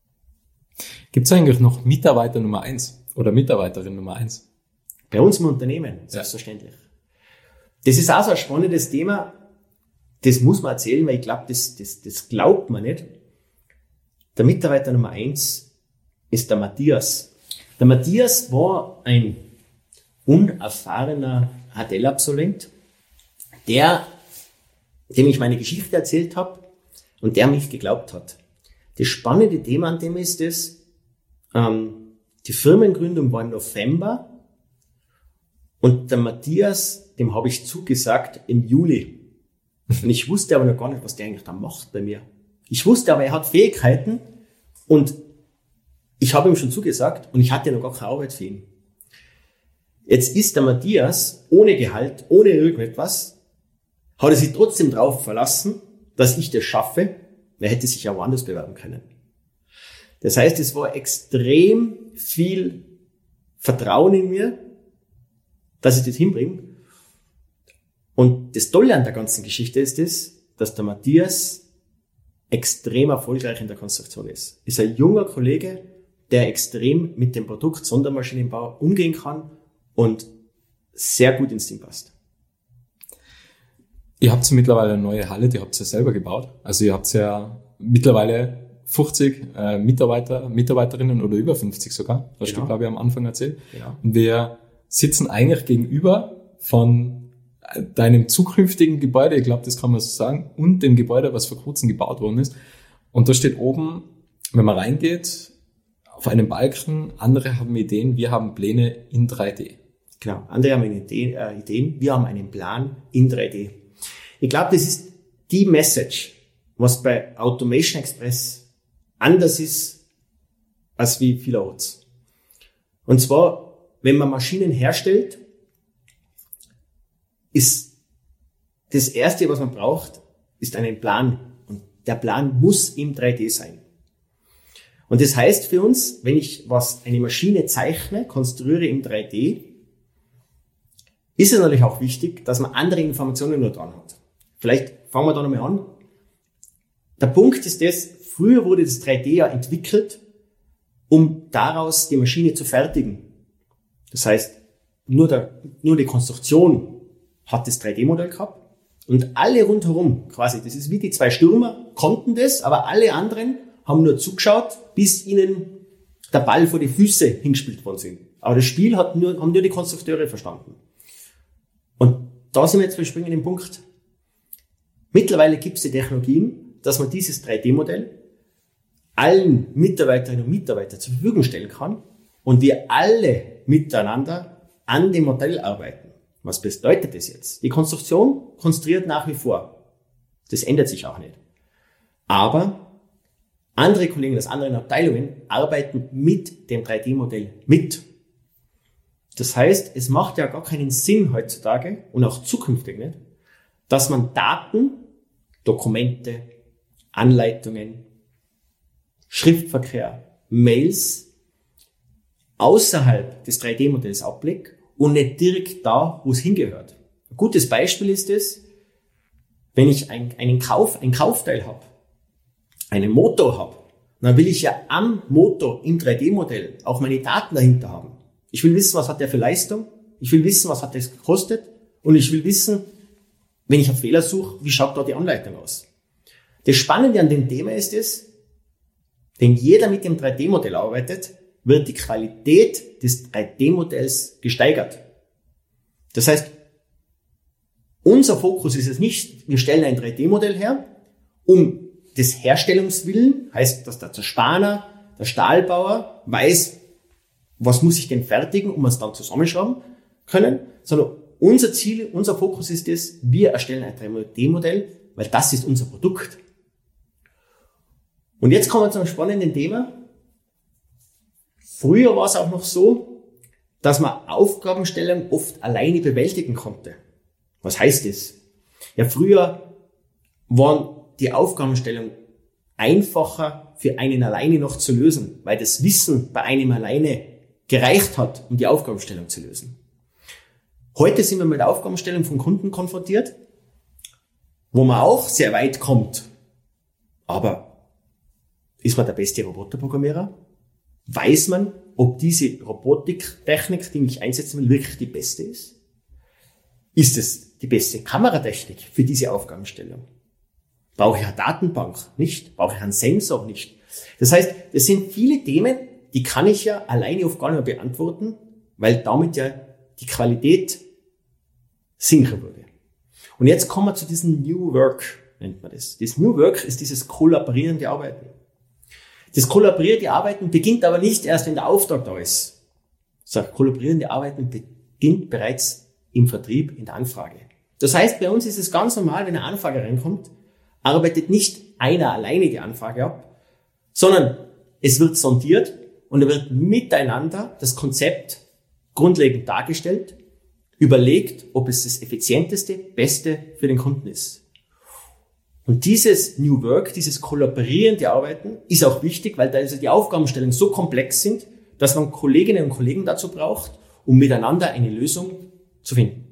Gibt es eigentlich noch Mitarbeiter Nummer eins oder Mitarbeiterin Nummer eins? Bei uns im Unternehmen, selbstverständlich. Ja. Das ist auch so ein spannendes Thema. Das muss man erzählen, weil ich glaube, das, das, das glaubt man nicht. Der Mitarbeiter Nummer eins ist der Matthias. Der Matthias war ein unerfahrener H T L-Absolvent, der, dem ich meine Geschichte erzählt habe und der mich geglaubt hat. Das spannende Thema an dem ist es, ähm, die Firmengründung war im November und der Matthias, dem habe ich zugesagt im Juli. Und ich wusste aber noch gar nicht, was der eigentlich da macht bei mir. Ich wusste aber, er hat Fähigkeiten und ich habe ihm schon zugesagt und ich hatte noch gar keine Arbeit für ihn. Jetzt ist der Matthias ohne Gehalt, ohne irgendetwas, hat er sich trotzdem drauf verlassen, dass ich das schaffe. Er hätte sich ja woanders bewerben können. Das heißt, es war extrem viel Vertrauen in mir, dass ich das hinbringe. Und das Tolle an der ganzen Geschichte ist es, dass der Matthias extrem erfolgreich in der Konstruktion ist. Ist ein junger Kollege, der extrem mit dem Produkt Sondermaschinenbau umgehen kann und sehr gut ins Team passt. Ihr habt ja mittlerweile eine neue Halle, die habt ihr ja selber gebaut. Also ihr habt ja mittlerweile fünfzig äh, Mitarbeiter, Mitarbeiterinnen oder über fünfzig sogar. Das hast du, glaube ich, am Anfang erzählt. Ja. Und wir sitzen eigentlich gegenüber von deinem zukünftigen Gebäude, ich glaube, das kann man so sagen, und dem Gebäude, was vor kurzem gebaut worden ist. Und da steht oben, wenn man reingeht, auf einem Balken, andere haben Ideen, wir haben Pläne in drei D. Genau, andere haben Ideen, äh, Ideen, wir haben einen Plan in drei D. Ich glaube, das ist die Message, was bei Automation Express anders ist als wie vielerorts. Und zwar, wenn man Maschinen herstellt, ist das Erste, was man braucht, ist einen Plan. Und der Plan muss im drei D sein. Und das heißt für uns, wenn ich was, eine Maschine zeichne, konstruiere im drei D, ist es natürlich auch wichtig, dass man andere Informationen nur dran hat. Vielleicht fangen wir da nochmal an. Der Punkt ist das, früher wurde das drei D ja entwickelt, um daraus die Maschine zu fertigen. Das heißt, nur, der, nur die Konstruktion hat das drei D-Modell gehabt und alle rundherum quasi, das ist wie die zwei Stürmer, konnten das, aber alle anderen haben nur zugeschaut, bis ihnen der Ball vor die Füße hingespielt worden sind. Aber das Spiel hat nur, haben nur die Konstrukteure verstanden. Und da sind wir jetzt beim springenden Punkt. Mittlerweile gibt es die Technologien, dass man dieses drei D-Modell allen Mitarbeiterinnen und Mitarbeitern zur Verfügung stellen kann und wir alle miteinander an dem Modell arbeiten. Was bedeutet das jetzt? Die Konstruktion konstruiert nach wie vor. Das ändert sich auch nicht. Aber andere Kollegen aus anderen Abteilungen arbeiten mit dem drei D-Modell mit. Das heißt, es macht ja gar keinen Sinn heutzutage und auch zukünftig nicht, dass man Daten, Dokumente, Anleitungen, Schriftverkehr, Mails außerhalb des drei D-Modells ablegt und nicht direkt da, wo es hingehört. Ein gutes Beispiel ist es, wenn ich ein, einen Kauf, ein Kaufteil habe, einen Motor habe, dann will ich ja am Motor im drei D-Modell auch meine Daten dahinter haben. Ich will wissen, was hat der für Leistung, ich will wissen, was hat das gekostet und ich will wissen, wenn ich einen Fehler suche, wie schaut da die Anleitung aus. Das Spannende an dem Thema ist es, wenn jeder mit dem drei D-Modell arbeitet, wird die Qualität des drei D-Modells gesteigert. Das heißt, unser Fokus ist es nicht, wir stellen ein drei D-Modell her, um des Herstellungswillen, heißt, dass der Zerspaner, der Stahlbauer weiß, was muss ich denn fertigen, um es dann zusammenschrauben können, sondern unser Ziel, unser Fokus ist es, wir erstellen ein drei D-Modell, weil das ist unser Produkt. Und jetzt kommen wir zu einem spannenden Thema. Früher war es auch noch so, dass man Aufgabenstellungen oft alleine bewältigen konnte. Was heißt das? Ja, früher waren die Aufgabenstellungen einfacher für einen alleine noch zu lösen, weil das Wissen bei einem alleine gereicht hat, um die Aufgabenstellung zu lösen. Heute sind wir mit der Aufgabenstellung von Kunden konfrontiert, wo man auch sehr weit kommt. Aber ist man der beste Roboterprogrammierer? Weiß man, ob diese Robotiktechnik, die ich einsetzen will, wirklich die beste ist? Ist es die beste Kameratechnik für diese Aufgabenstellung? Brauche ich eine Datenbank? Nicht. Brauche ich einen Sensor? Nicht. Das heißt, das sind viele Themen, die kann ich ja alleine oft gar nicht mehr beantworten, weil damit ja die Qualität sinken würde. Und jetzt kommen wir zu diesem New Work, nennt man das. Das New Work ist dieses kollaborierende Arbeiten. Das kollaborierende Arbeiten beginnt aber nicht erst, wenn der Auftrag da ist. Das kollaborierende Arbeiten beginnt bereits im Vertrieb, in der Anfrage. Das heißt, bei uns ist es ganz normal, wenn eine Anfrage reinkommt, arbeitet nicht einer alleine die Anfrage ab, sondern es wird sondiert und es wird miteinander das Konzept grundlegend dargestellt, überlegt, ob es das effizienteste, beste für den Kunden ist. Und dieses New Work, dieses kollaborierende Arbeiten ist auch wichtig, weil da also die Aufgabenstellungen so komplex sind, dass man Kolleginnen und Kollegen dazu braucht, um miteinander eine Lösung zu finden.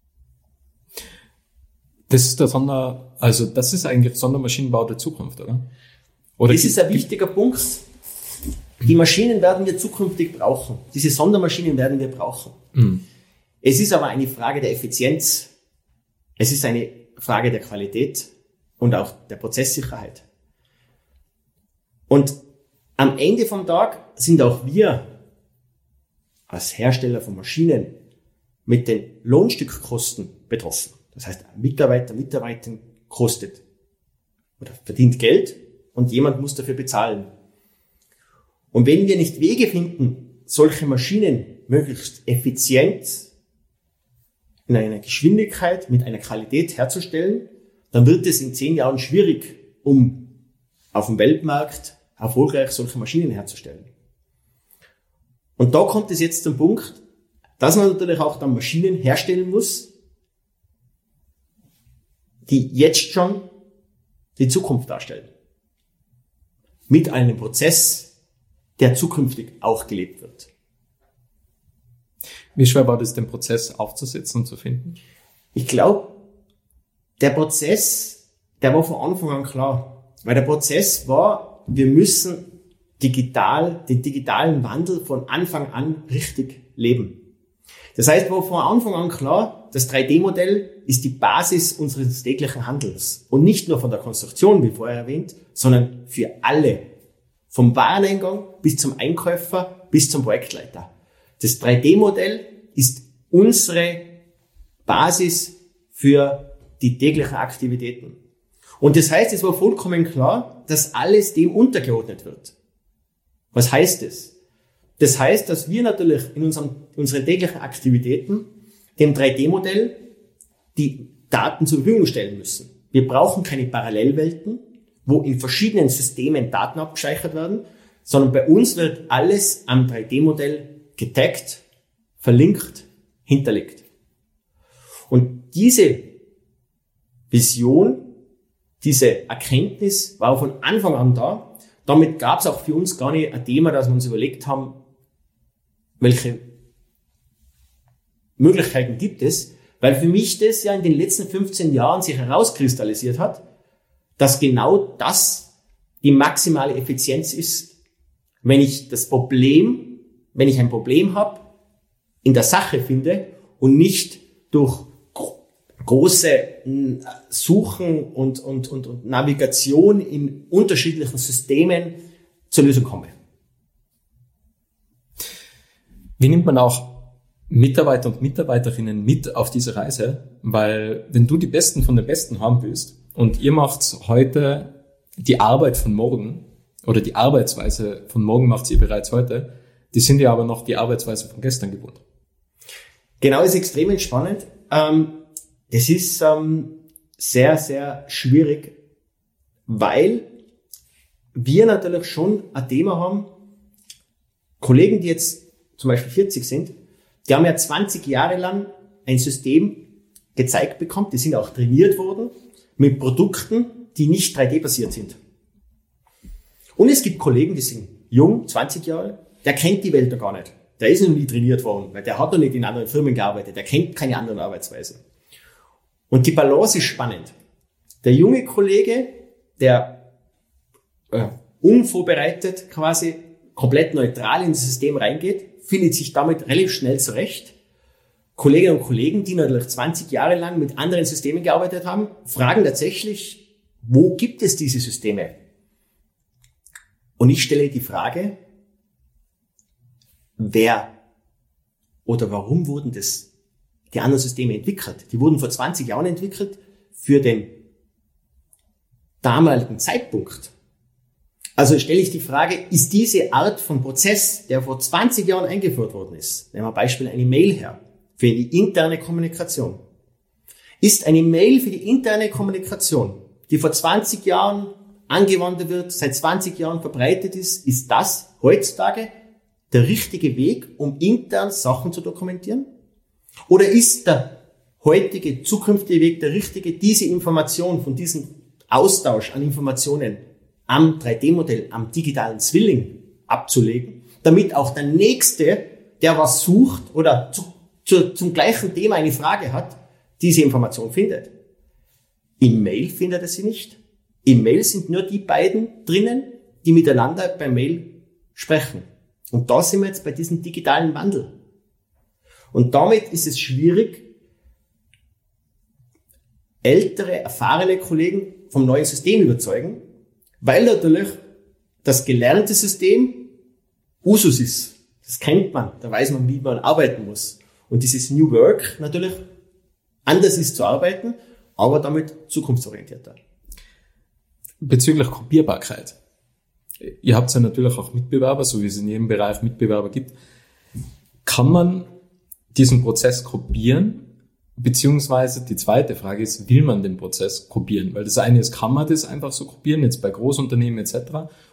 Das ist der Sonder, also das ist eigentlich Sondermaschinenbau der Zukunft, oder? Oder das ist ein wichtiger Punkt. Die Maschinen werden wir zukünftig brauchen. Diese Sondermaschinen werden wir brauchen. Mhm. Es ist aber eine Frage der Effizienz. Es ist eine Frage der Qualität und auch der Prozesssicherheit. Und am Ende vom Tag sind auch wir als Hersteller von Maschinen mit den Lohnstückkosten betroffen. Das heißt, ein Mitarbeiter, Mitarbeiterin kostet oder verdient Geld und jemand muss dafür bezahlen. Und wenn wir nicht Wege finden, solche Maschinen möglichst effizient in einer Geschwindigkeit, mit einer Qualität herzustellen, dann wird es in zehn Jahren schwierig, um auf dem Weltmarkt erfolgreich solche Maschinen herzustellen. Und da kommt es jetzt zum Punkt, dass man natürlich auch dann Maschinen herstellen muss, die jetzt schon die Zukunft darstellen. Mit einem Prozess, der zukünftig auch gelebt wird. Wie schwer war das, den Prozess aufzusetzen und zu finden? Ich glaube, der Prozess, der war von Anfang an klar. Weil der Prozess war, wir müssen digital, den digitalen Wandel von Anfang an richtig leben. Das heißt, war von Anfang an klar, das drei D Modell ist die Basis unseres täglichen Handelns. Und nicht nur von der Konstruktion, wie vorher erwähnt, sondern für alle. Vom Wareneingang bis zum Einkäufer, bis zum Projektleiter. Das drei D Modell ist unsere Basis für die täglichen Aktivitäten. Und das heißt, es war vollkommen klar, dass alles dem untergeordnet wird. Was heißt das? Das heißt, dass wir natürlich in unserem, unseren täglichen Aktivitäten dem drei D Modell die Daten zur Verfügung stellen müssen. Wir brauchen keine Parallelwelten, wo in verschiedenen Systemen Daten abgespeichert werden, sondern bei uns wird alles am drei D Modell getaggt, verlinkt, hinterlegt. Und diese Vision, diese Erkenntnis war von Anfang an da. Damit gab es auch für uns gar nicht ein Thema, dass wir uns überlegt haben, welche Möglichkeiten gibt es, weil für mich das ja in den letzten fünfzehn Jahren sich herauskristallisiert hat, dass genau das die maximale Effizienz ist, wenn ich das Problem, wenn ich ein Problem habe, in der Sache finde und nicht durch große Suchen und, und, und, und Navigation in unterschiedlichen Systemen zur Lösung komme. Wie nimmt man auch Mitarbeiter und Mitarbeiterinnen mit auf diese Reise? Weil wenn du die Besten von den Besten haben willst und ihr macht heute die Arbeit von morgen oder die Arbeitsweise von morgen macht ihr bereits heute, die sind ja aber noch die Arbeitsweise von gestern gewohnt. Genau, ist extrem spannend. Ähm, das ist ähm, sehr, sehr schwierig, weil wir natürlich schon ein Thema haben. Kollegen, die jetzt zum Beispiel vierzig sind, die haben ja zwanzig Jahre lang ein System gezeigt bekommen, die sind auch trainiert worden mit Produkten, die nicht drei D-basiert sind. Und es gibt Kollegen, die sind jung, zwanzig Jahre, der kennt die Welt noch gar nicht. Der ist noch nie trainiert worden, weil der hat noch nicht in anderen Firmen gearbeitet, der kennt keine anderen Arbeitsweisen. Und die Balance ist spannend. Der junge Kollege, der äh, unvorbereitet quasi komplett neutral ins System reingeht, findet sich damit relativ schnell zurecht. Kolleginnen und Kollegen, die natürlich zwanzig Jahre lang mit anderen Systemen gearbeitet haben, fragen tatsächlich, wo gibt es diese Systeme? Und ich stelle die Frage, wer oder warum wurden das, die anderen Systeme entwickelt? Die wurden vor zwanzig Jahren entwickelt für den damaligen Zeitpunkt. Also stelle ich die Frage, ist diese Art von Prozess, der vor zwanzig Jahren eingeführt worden ist, nehmen wir Beispiel eine Mail her, für die interne Kommunikation. Ist eine Mail für die interne Kommunikation, die vor zwanzig Jahren angewandt wird, seit zwanzig Jahren verbreitet ist, ist das heutzutage der richtige Weg, um intern Sachen zu dokumentieren? Oder ist der heutige, zukünftige Weg der richtige, diese Information von diesem Austausch an Informationen am drei D Modell, am digitalen Zwilling abzulegen, damit auch der Nächste, der was sucht oder zu, zu, zum gleichen Thema eine Frage hat, diese Information findet? Im Mail findet er sie nicht. Im Mail sind nur die beiden drinnen, die miteinander bei Mail sprechen. Und da sind wir jetzt bei diesem digitalen Wandel. Und damit ist es schwierig, ältere, erfahrene Kollegen vom neuen System überzeugen, weil natürlich das gelernte System Usus ist. Das kennt man, da weiß man, wie man arbeiten muss. Und dieses New Work natürlich anders ist zu arbeiten, aber damit zukunftsorientierter. Bezüglich Kopierbarkeit. Ihr habt ja natürlich auch Mitbewerber, so wie es in jedem Bereich Mitbewerber gibt. Kann man diesen Prozess kopieren? Beziehungsweise die zweite Frage ist, will man den Prozess kopieren? Weil das eine ist, kann man das einfach so kopieren, jetzt bei Großunternehmen et cetera.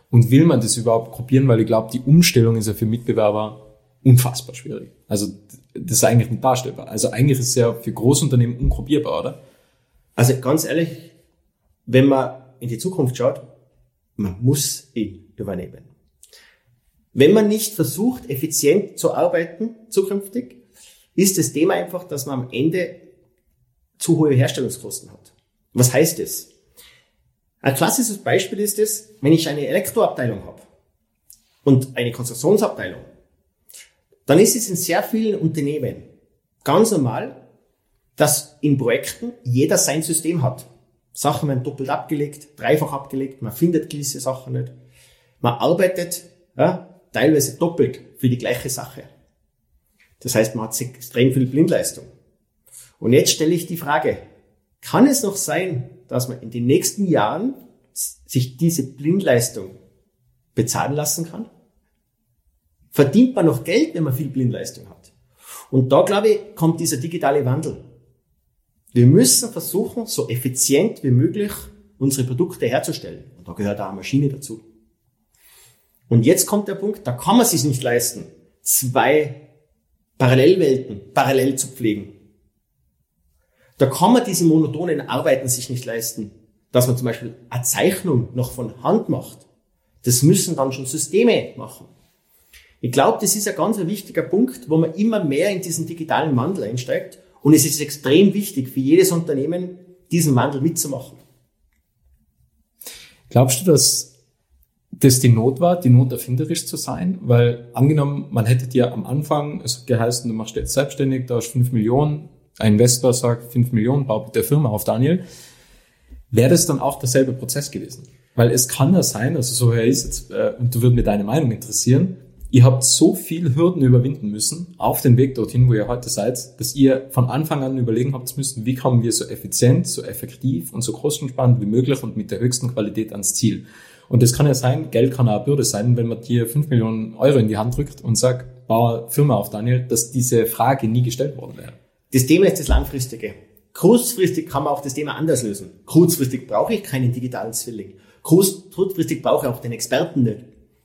Und will man das überhaupt kopieren? Weil ich glaube, die Umstellung ist ja für Mitbewerber unfassbar schwierig. Also das ist eigentlich nicht darstellbar. Also eigentlich ist es ja für Großunternehmen unkopierbar, oder? Also ganz ehrlich, wenn man in die Zukunft schaut, man muss ihn übernehmen. Wenn man nicht versucht, effizient zu arbeiten zukünftig, ist das Thema einfach, dass man am Ende zu hohe Herstellungskosten hat. Was heißt das? Ein klassisches Beispiel ist es, wenn ich eine Elektroabteilung habe und eine Konstruktionsabteilung, dann ist es in sehr vielen Unternehmen ganz normal, dass in Projekten jeder sein System hat. Sachen werden doppelt abgelegt, dreifach abgelegt, man findet gewisse Sachen nicht. Man arbeitet ja, teilweise doppelt für die gleiche Sache. Das heißt, man hat extrem viel Blindleistung. Und jetzt stelle ich die Frage, kann es noch sein, dass man in den nächsten Jahren sich diese Blindleistung bezahlen lassen kann? Verdient man noch Geld, wenn man viel Blindleistung hat? Und da, glaube ich, kommt dieser digitale Wandel. Wir müssen versuchen, so effizient wie möglich unsere Produkte herzustellen. Und da gehört auch eine Maschine dazu. Und jetzt kommt der Punkt, da kann man es sich nicht leisten, zwei Parallelwelten parallel zu pflegen. Da kann man diese monotonen Arbeiten sich nicht leisten, dass man zum Beispiel eine Zeichnung noch von Hand macht. Das müssen dann schon Systeme machen. Ich glaube, das ist ein ganz wichtiger Punkt, wo man immer mehr in diesen digitalen Wandel einsteigt. Und es ist extrem wichtig für jedes Unternehmen, diesen Wandel mitzumachen. Glaubst du, dass das die Not war, die Not erfinderisch zu sein? Weil angenommen, man hätte dir am Anfang es hat geheißen, du machst jetzt selbstständig, da hast fünf Millionen, ein Investor sagt fünf Millionen, bau bitte Firma auf, Daniel. Wäre das dann auch derselbe Prozess gewesen? Weil es kann ja sein, also so her ist jetzt, äh, und du würdest mir deine Meinung interessieren, ihr habt so viel Hürden überwinden müssen auf den Weg dorthin, wo ihr heute seid, dass ihr von Anfang an überlegen habt müssen, wie kommen wir so effizient, so effektiv und so kostensparend wie möglich und mit der höchsten Qualität ans Ziel. Und das kann ja sein, Geld kann auch eine Bürde sein, wenn man dir fünf Millionen Euro in die Hand drückt und sagt, baue Firma auf, Daniel, dass diese Frage nie gestellt worden wäre. Das Thema ist das Langfristige. Kurzfristig kann man auch das Thema anders lösen. Kurzfristig brauche ich keinen digitalen Zwilling. Kurzfristig brauche ich auch den Experten nicht.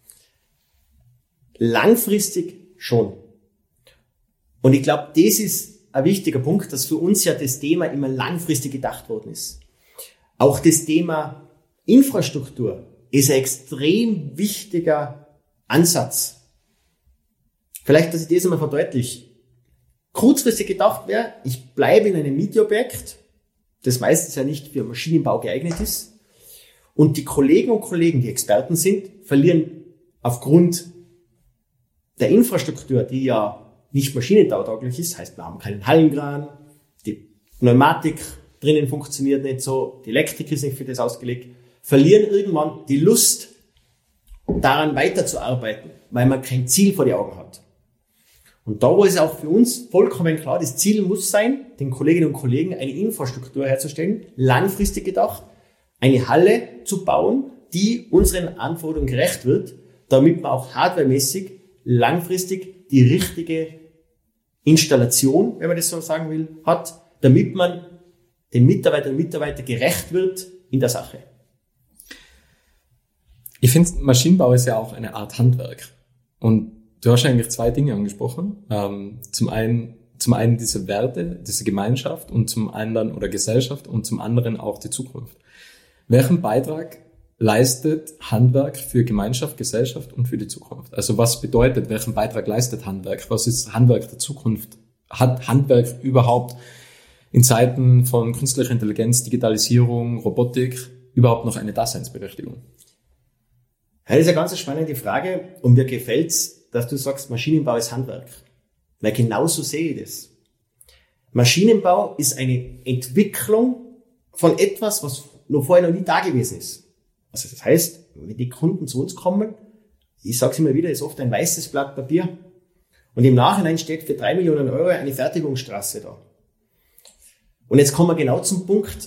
Langfristig schon. Und ich glaube, das ist ein wichtiger Punkt, dass für uns ja das Thema immer langfristig gedacht worden ist. Auch das Thema Infrastruktur ist ein extrem wichtiger Ansatz. Vielleicht, dass ich das einmal verdeutliche. Kurzfristig gedacht wäre, ich bleibe in einem Mietobjekt, das meistens ja nicht für Maschinenbau geeignet ist, und die Kollegen und Kollegen, die Experten sind, verlieren aufgrund der Infrastruktur, die ja nicht maschinentauglich ist, heißt, wir haben keinen Hallenkran, die Pneumatik drinnen funktioniert nicht so, die Elektrik ist nicht für das ausgelegt, verlieren irgendwann die Lust, daran weiterzuarbeiten, weil man kein Ziel vor die Augen hat. Und da war es auch für uns vollkommen klar, das Ziel muss sein, den Kolleginnen und Kollegen eine Infrastruktur herzustellen, langfristig gedacht, eine Halle zu bauen, die unseren Anforderungen gerecht wird, damit man auch hardwaremäßig langfristig die richtige Installation, wenn man das so sagen will, hat, damit man den Mitarbeiterinnen und Mitarbeitern gerecht wird in der Sache. Ich finde, Maschinenbau ist ja auch eine Art Handwerk. Und du hast eigentlich zwei Dinge angesprochen. Ähm, zum einen, zum einen diese Werte, diese Gemeinschaft und zum anderen, oder Gesellschaft und zum anderen auch die Zukunft. Welchen Beitrag leistet Handwerk für Gemeinschaft, Gesellschaft und für die Zukunft? Also was bedeutet, welchen Beitrag leistet Handwerk? Was ist Handwerk der Zukunft? Hat Handwerk überhaupt in Zeiten von künstlicher Intelligenz, Digitalisierung, Robotik überhaupt noch eine Daseinsberechtigung? Das ist eine ganz spannende Frage und mir gefällt's, dass du sagst, Maschinenbau ist Handwerk. Weil genauso sehe ich das. Maschinenbau ist eine Entwicklung von etwas, was noch vorher noch nie da gewesen ist. Also das heißt, wenn die Kunden zu uns kommen, ich sage es immer wieder, ist oft ein weißes Blatt Papier und im Nachhinein steht für drei Millionen Euro eine Fertigungsstraße da. Und jetzt kommen wir genau zum Punkt.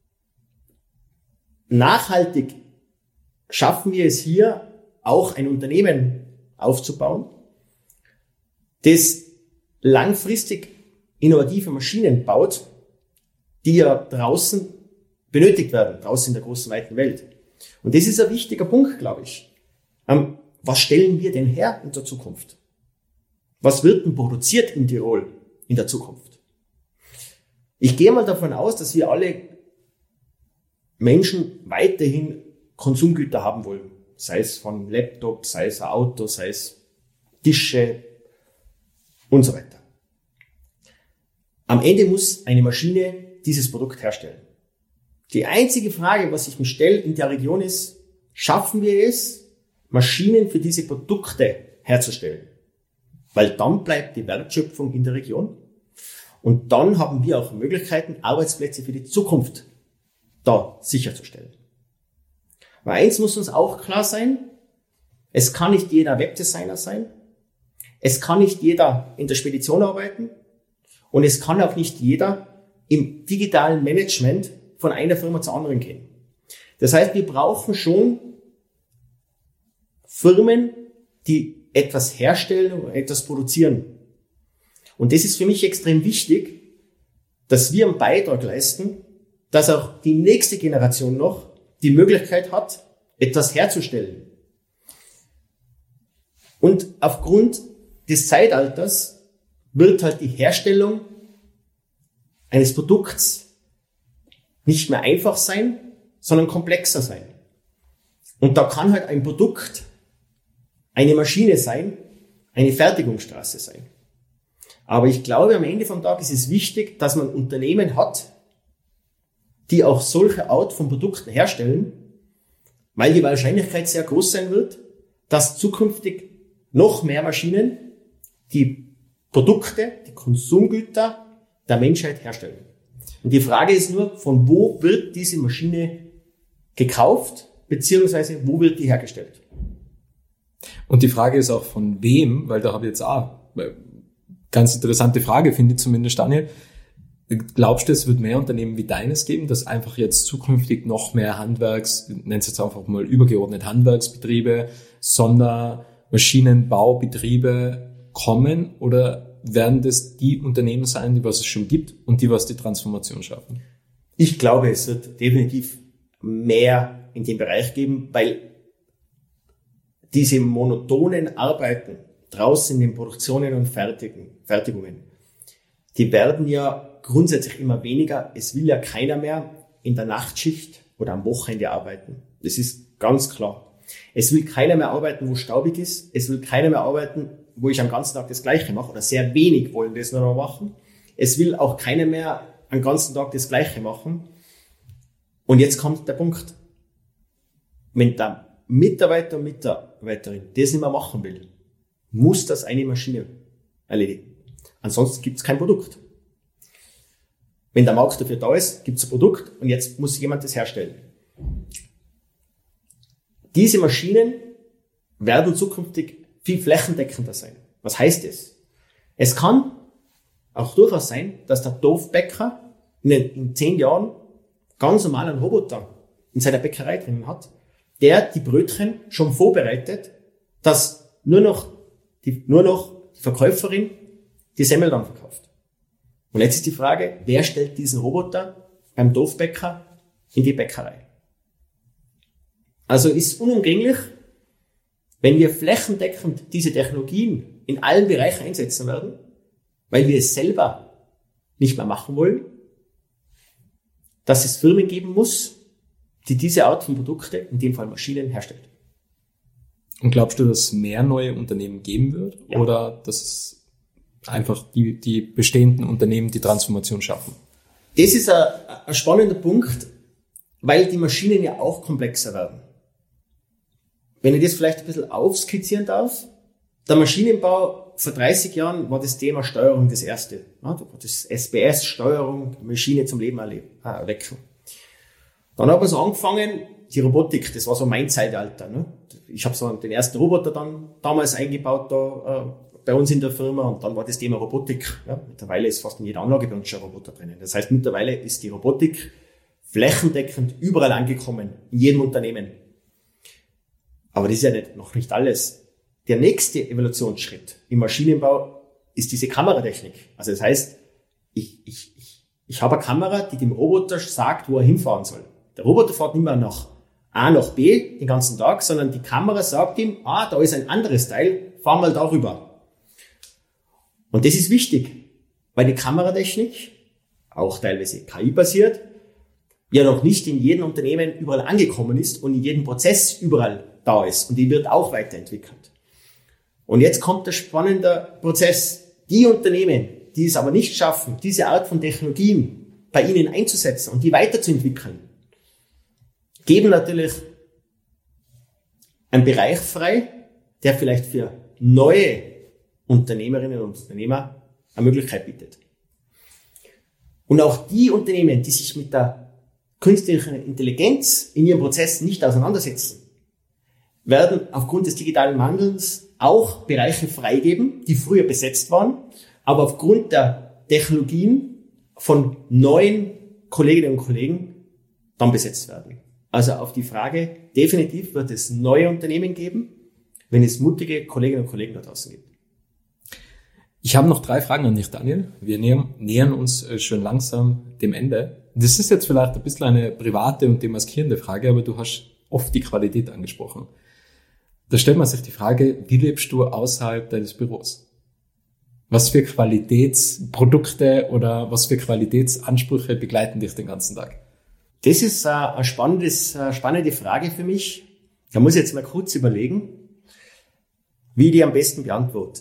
Nachhaltig schaffen wir es hier, auch ein Unternehmen aufzubauen, das langfristig innovative Maschinen baut, die ja draußen benötigt werden, draußen in der großen, weiten Welt. Und das ist ein wichtiger Punkt, glaube ich. ähm, was stellen wir denn her in der Zukunft? Was wird denn produziert in Tirol in der Zukunft? Ich gehe mal davon aus, dass wir alle Menschen weiterhin Konsumgüter haben wollen. Sei es von Laptop, sei es ein Auto, sei es Tische und so weiter. Am Ende muss eine Maschine dieses Produkt herstellen. Die einzige Frage, was ich mir stelle in der Region ist, schaffen wir es, Maschinen für diese Produkte herzustellen? Weil dann bleibt die Wertschöpfung in der Region und dann haben wir auch Möglichkeiten, Arbeitsplätze für die Zukunft da sicherzustellen. Weil eins muss uns auch klar sein, es kann nicht jeder Webdesigner sein, es kann nicht jeder in der Spedition arbeiten und es kann auch nicht jeder im digitalen Management von einer Firma zur anderen gehen. Das heißt, wir brauchen schon Firmen, die etwas herstellen oder etwas produzieren. Und das ist für mich extrem wichtig, dass wir einen Beitrag leisten, dass auch die nächste Generation noch die Möglichkeit hat, etwas herzustellen. Und aufgrund des Zeitalters wird halt die Herstellung eines Produkts nicht mehr einfach sein, sondern komplexer sein. Und da kann halt ein Produkt eine Maschine sein, eine Fertigungsstraße sein. Aber ich glaube, am Ende vom Tag ist es wichtig, dass man Unternehmen hat, die auch solche Art von Produkten herstellen, weil die Wahrscheinlichkeit sehr groß sein wird, dass zukünftig noch mehr Maschinen die Produkte, die Konsumgüter der Menschheit herstellen. Und die Frage ist nur, von wo wird diese Maschine gekauft, beziehungsweise wo wird die hergestellt? Und die Frage ist auch von wem, weil da habe ich jetzt auch eine ganz interessante Frage, finde ich zumindest, Daniel. Glaubst du, es wird mehr Unternehmen wie deines geben, dass einfach jetzt zukünftig noch mehr Handwerks, ich nenne es jetzt einfach mal übergeordnet Handwerksbetriebe, Sondermaschinenbaubetriebe kommen, oder werden das die Unternehmen sein, die was es schon gibt und die was die Transformation schaffen? Ich glaube, es wird definitiv mehr in dem Bereich geben, weil diese monotonen Arbeiten draußen in den Produktionen und Fertigen, Fertigungen, die werden ja grundsätzlich immer weniger. Es will ja keiner mehr in der Nachtschicht oder am Wochenende arbeiten. Das ist ganz klar. Es will keiner mehr arbeiten, wo staubig ist. Es will keiner mehr arbeiten, wo ich am ganzen Tag das Gleiche mache, oder sehr wenig wollen das nur noch machen. Es will auch keiner mehr am ganzen Tag das Gleiche machen. Und jetzt kommt der Punkt. Wenn der Mitarbeiter und Mitarbeiterin das nicht mehr machen will, muss das eine Maschine erledigen. Ansonsten gibt es kein Produkt. Wenn der Markt dafür da ist, gibt es ein Produkt und jetzt muss jemand das herstellen. Diese Maschinen werden zukünftig viel flächendeckender sein. Was heißt das? Es kann auch durchaus sein, dass der Dorfbäcker in, den, in zehn Jahren ganz normal einen Roboter in seiner Bäckerei drinnen hat, der die Brötchen schon vorbereitet, dass nur noch die, nur noch die Verkäuferin die Semmel dann verkauft. Und jetzt ist die Frage, wer stellt diesen Roboter beim Dorfbäcker in die Bäckerei? Also ist unumgänglich, wenn wir flächendeckend diese Technologien in allen Bereichen einsetzen werden, weil wir es selber nicht mehr machen wollen, dass es Firmen geben muss, die diese Art von Produkte, in dem Fall Maschinen, herstellen. Und glaubst du, dass es mehr neue Unternehmen geben wird? Ja. Oder dass es einfach die, die bestehenden Unternehmen die Transformation schaffen? Das ist ein, ein spannender Punkt, weil die Maschinen ja auch komplexer werden. Wenn ich das vielleicht ein bisschen aufskizzieren darf, der Maschinenbau, vor dreißig Jahren war das Thema Steuerung das erste. Das S B S, Steuerung, Maschine zum Leben erwecken. Dann hat man so angefangen, die Robotik, das war so mein Zeitalter. Ne? Ich habe so den ersten Roboter dann damals eingebaut da äh, bei uns in der Firma und dann war das Thema Robotik. Ja? Mittlerweile ist fast in jeder Anlage bei uns schon ein Roboter drinnen. Das heißt, mittlerweile ist die Robotik flächendeckend überall angekommen, in jedem Unternehmen. Aber das ist ja nicht, noch nicht alles. Der nächste Evolutionsschritt im Maschinenbau ist diese Kameratechnik. Also das heißt, ich, ich, ich, ich habe eine Kamera, die dem Roboter sagt, wo er hinfahren soll. Der Roboter fährt nicht mehr nach A nach B den ganzen Tag, sondern die Kamera sagt ihm, ah, da ist ein anderes Teil, fahr mal darüber. Und das ist wichtig, weil die Kameratechnik, auch teilweise K I-basiert, ja noch nicht in jedem Unternehmen überall angekommen ist und in jedem Prozess überall da ist. Und die wird auch weiterentwickelt. Und jetzt kommt der spannende Prozess. Die Unternehmen, die es aber nicht schaffen, diese Art von Technologien bei ihnen einzusetzen und die weiterzuentwickeln, geben natürlich einen Bereich frei, der vielleicht für neue Unternehmerinnen und Unternehmer eine Möglichkeit bietet. Und auch die Unternehmen, die sich mit der künstlichen Intelligenz in ihrem Prozess nicht auseinandersetzen, werden aufgrund des digitalen Wandels auch Bereiche freigeben, die früher besetzt waren, aber aufgrund der Technologien von neuen Kolleginnen und Kollegen dann besetzt werden. Also auf die Frage, definitiv wird es neue Unternehmen geben, wenn es mutige Kolleginnen und Kollegen da draußen gibt. Ich habe noch drei Fragen an dich, Daniel. Wir nähern, nähern uns schon langsam dem Ende. Das ist jetzt vielleicht ein bisschen eine private und demaskierende Frage, aber du hast oft die Qualität angesprochen. Da stellt man sich die Frage, wie lebst du außerhalb deines Büros? Was für Qualitätsprodukte oder was für Qualitätsansprüche begleiten dich den ganzen Tag? Das ist eine spannendes, eine spannende Frage für mich. Da muss ich jetzt mal kurz überlegen, wie ich die am besten beantworte.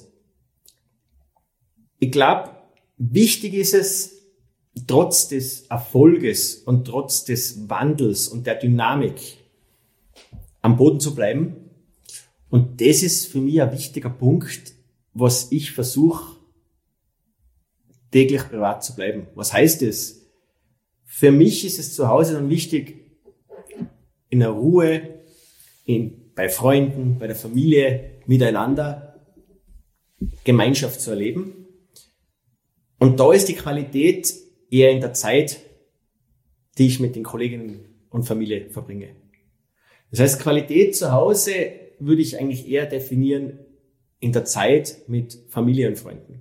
Ich glaube, wichtig ist es, trotz des Erfolges und trotz des Wandels und der Dynamik am Boden zu bleiben. Und das ist für mich ein wichtiger Punkt, was ich versuche, täglich privat zu bleiben. Was heißt das? Für mich ist es zu Hause dann wichtig, in der Ruhe, in, bei Freunden, bei der Familie, miteinander Gemeinschaft zu erleben. Und da ist die Qualität eher in der Zeit, die ich mit den Kolleginnen und Familie verbringe. Das heißt, Qualität zu Hause würde ich eigentlich eher definieren in der Zeit mit Familie und Freunden.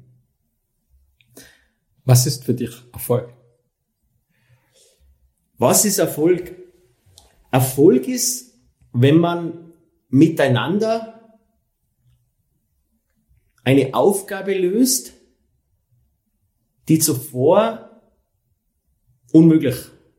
Was ist für dich Erfolg? Was ist Erfolg? Erfolg ist, wenn man miteinander eine Aufgabe löst, die zuvor unmöglich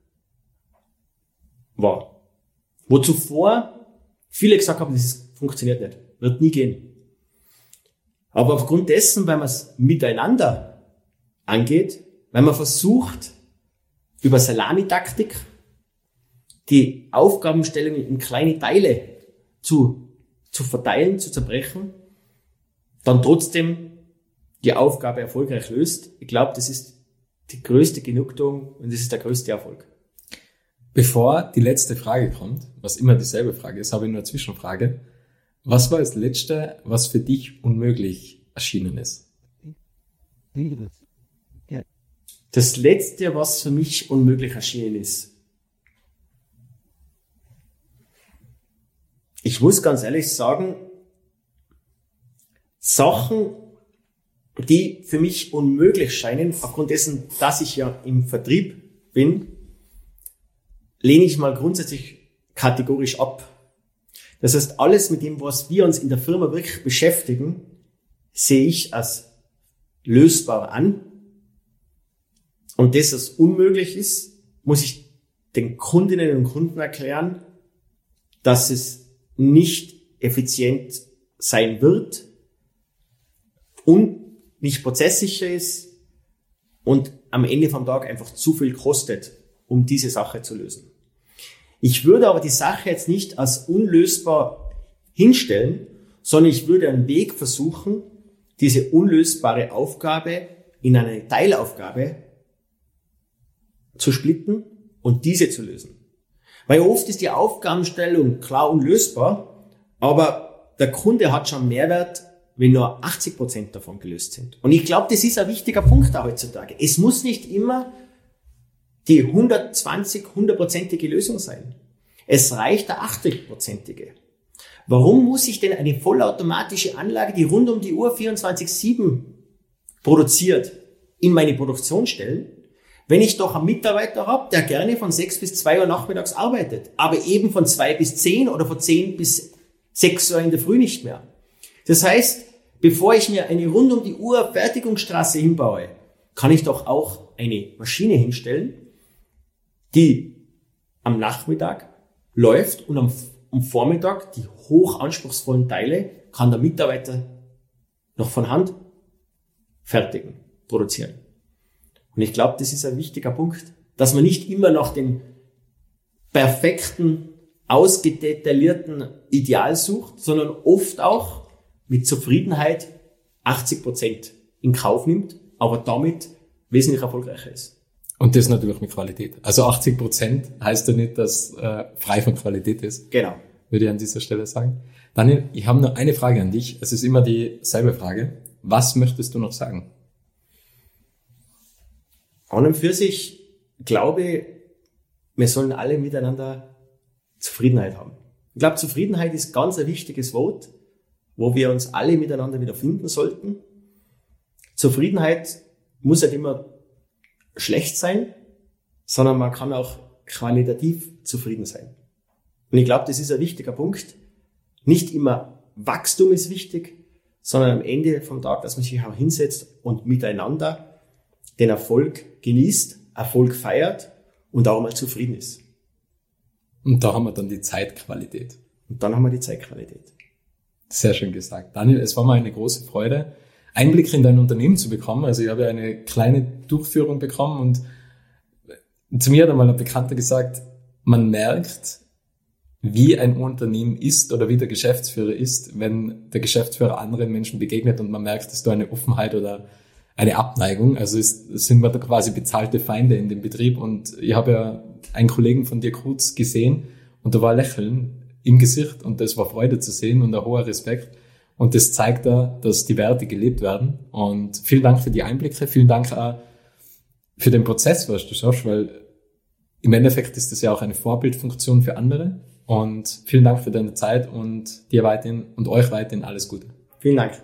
war. Wo zuvor viele gesagt haben, das funktioniert nicht, wird nie gehen. Aber aufgrund dessen, weil man es miteinander angeht, weil man versucht, über Salamitaktik die Aufgabenstellung in kleine Teile zu, zu verteilen, zu zerbrechen, dann trotzdem die Aufgabe erfolgreich löst. Ich glaube, das ist die größte Genugtuung und das ist der größte Erfolg. Bevor die letzte Frage kommt, was immer dieselbe Frage ist, habe ich nur eine Zwischenfrage. Was war das Letzte, was für dich unmöglich erschienen ist? Das Letzte, was für mich unmöglich erschienen ist. Ich muss ganz ehrlich sagen, Sachen, die für mich unmöglich scheinen, aufgrund dessen, dass ich ja im Vertrieb bin, lehne ich mal grundsätzlich kategorisch ab. Das heißt, alles mit dem, was wir uns in der Firma wirklich beschäftigen, sehe ich als lösbar an. Und das, was unmöglich ist, muss ich den Kundinnen und Kunden erklären, dass es nicht effizient sein wird und nicht prozesssicher ist und am Ende vom Tag einfach zu viel kostet, um diese Sache zu lösen. Ich würde aber die Sache jetzt nicht als unlösbar hinstellen, sondern ich würde einen Weg versuchen, diese unlösbare Aufgabe in eine Teilaufgabe zu splitten und diese zu lösen. Weil oft ist die Aufgabenstellung klar unlösbar, aber der Kunde hat schon Mehrwert, wenn nur achtzig Prozent davon gelöst sind. Und ich glaube, das ist ein wichtiger Punkt da heutzutage. Es muss nicht immer die hundertzwanzig, hundertprozentige Lösung sein. Es reicht der achtzig-prozentige. Warum muss ich denn eine vollautomatische Anlage, die rund um die Uhr vierundzwanzig sieben produziert, in meine Produktion stellen, wenn ich doch einen Mitarbeiter habe, der gerne von sechs bis zwei Uhr nachmittags arbeitet, aber eben von zwei bis zehn oder von zehn bis sechs Uhr in der Früh nicht mehr. Das heißt, bevor ich mir eine rund um die Uhr Fertigungsstraße hinbaue, kann ich doch auch eine Maschine hinstellen, die am Nachmittag läuft und am, am Vormittag die hoch anspruchsvollen Teile kann der Mitarbeiter noch von Hand fertigen, produzieren. Und ich glaube, das ist ein wichtiger Punkt, dass man nicht immer nach dem perfekten, ausgedetaillierten Ideal sucht, sondern oft auch mit Zufriedenheit achtzig Prozent in Kauf nimmt, aber damit wesentlich erfolgreicher ist. Und das natürlich mit Qualität. Also achtzig Prozent heißt ja nicht, dass äh, frei von Qualität ist. Genau. Würde ich an dieser Stelle sagen. Daniel, ich habe noch eine Frage an dich. Es ist immer dieselbe Frage. Was möchtest du noch sagen? An und für sich glaube, wir sollen alle miteinander Zufriedenheit haben. Ich glaube, Zufriedenheit ist ganz ein wichtiges Wort, wo wir uns alle miteinander wieder finden sollten. Zufriedenheit muss nicht immer schlecht sein, sondern man kann auch qualitativ zufrieden sein. Und ich glaube, das ist ein wichtiger Punkt. Nicht immer Wachstum ist wichtig, sondern am Ende vom Tag, dass man sich auch hinsetzt und miteinander den Erfolg genießt, Erfolg feiert und auch mal zufrieden ist. Und da haben wir dann die Zeitqualität. Und dann haben wir die Zeitqualität. Sehr schön gesagt. Daniel, es war mir eine große Freude, Einblick in dein Unternehmen zu bekommen. Also ich habe eine kleine Durchführung bekommen und zu mir hat einmal ein Bekannter gesagt, man merkt, wie ein Unternehmen ist oder wie der Geschäftsführer ist, wenn der Geschäftsführer anderen Menschen begegnet und man merkt, dass da eine Offenheit oder eine Abneigung, also es, es sind wir da quasi bezahlte Feinde in dem Betrieb und ich habe ja einen Kollegen von dir kurz gesehen und da war Lächeln im Gesicht und das war Freude zu sehen und ein hoher Respekt und das zeigt da, dass die Werte gelebt werden und vielen Dank für die Einblicke, vielen Dank auch für den Prozess, was du schaffst, weil im Endeffekt ist das ja auch eine Vorbildfunktion für andere und vielen Dank für deine Zeit und dir weiterhin und euch weiterhin alles Gute. Vielen Dank.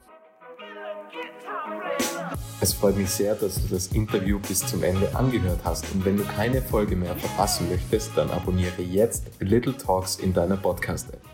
Es freut mich sehr, dass du das Interview bis zum Ende angehört hast und wenn du keine Folge mehr verpassen möchtest, dann abonniere jetzt Little Talks in deiner Podcast-App.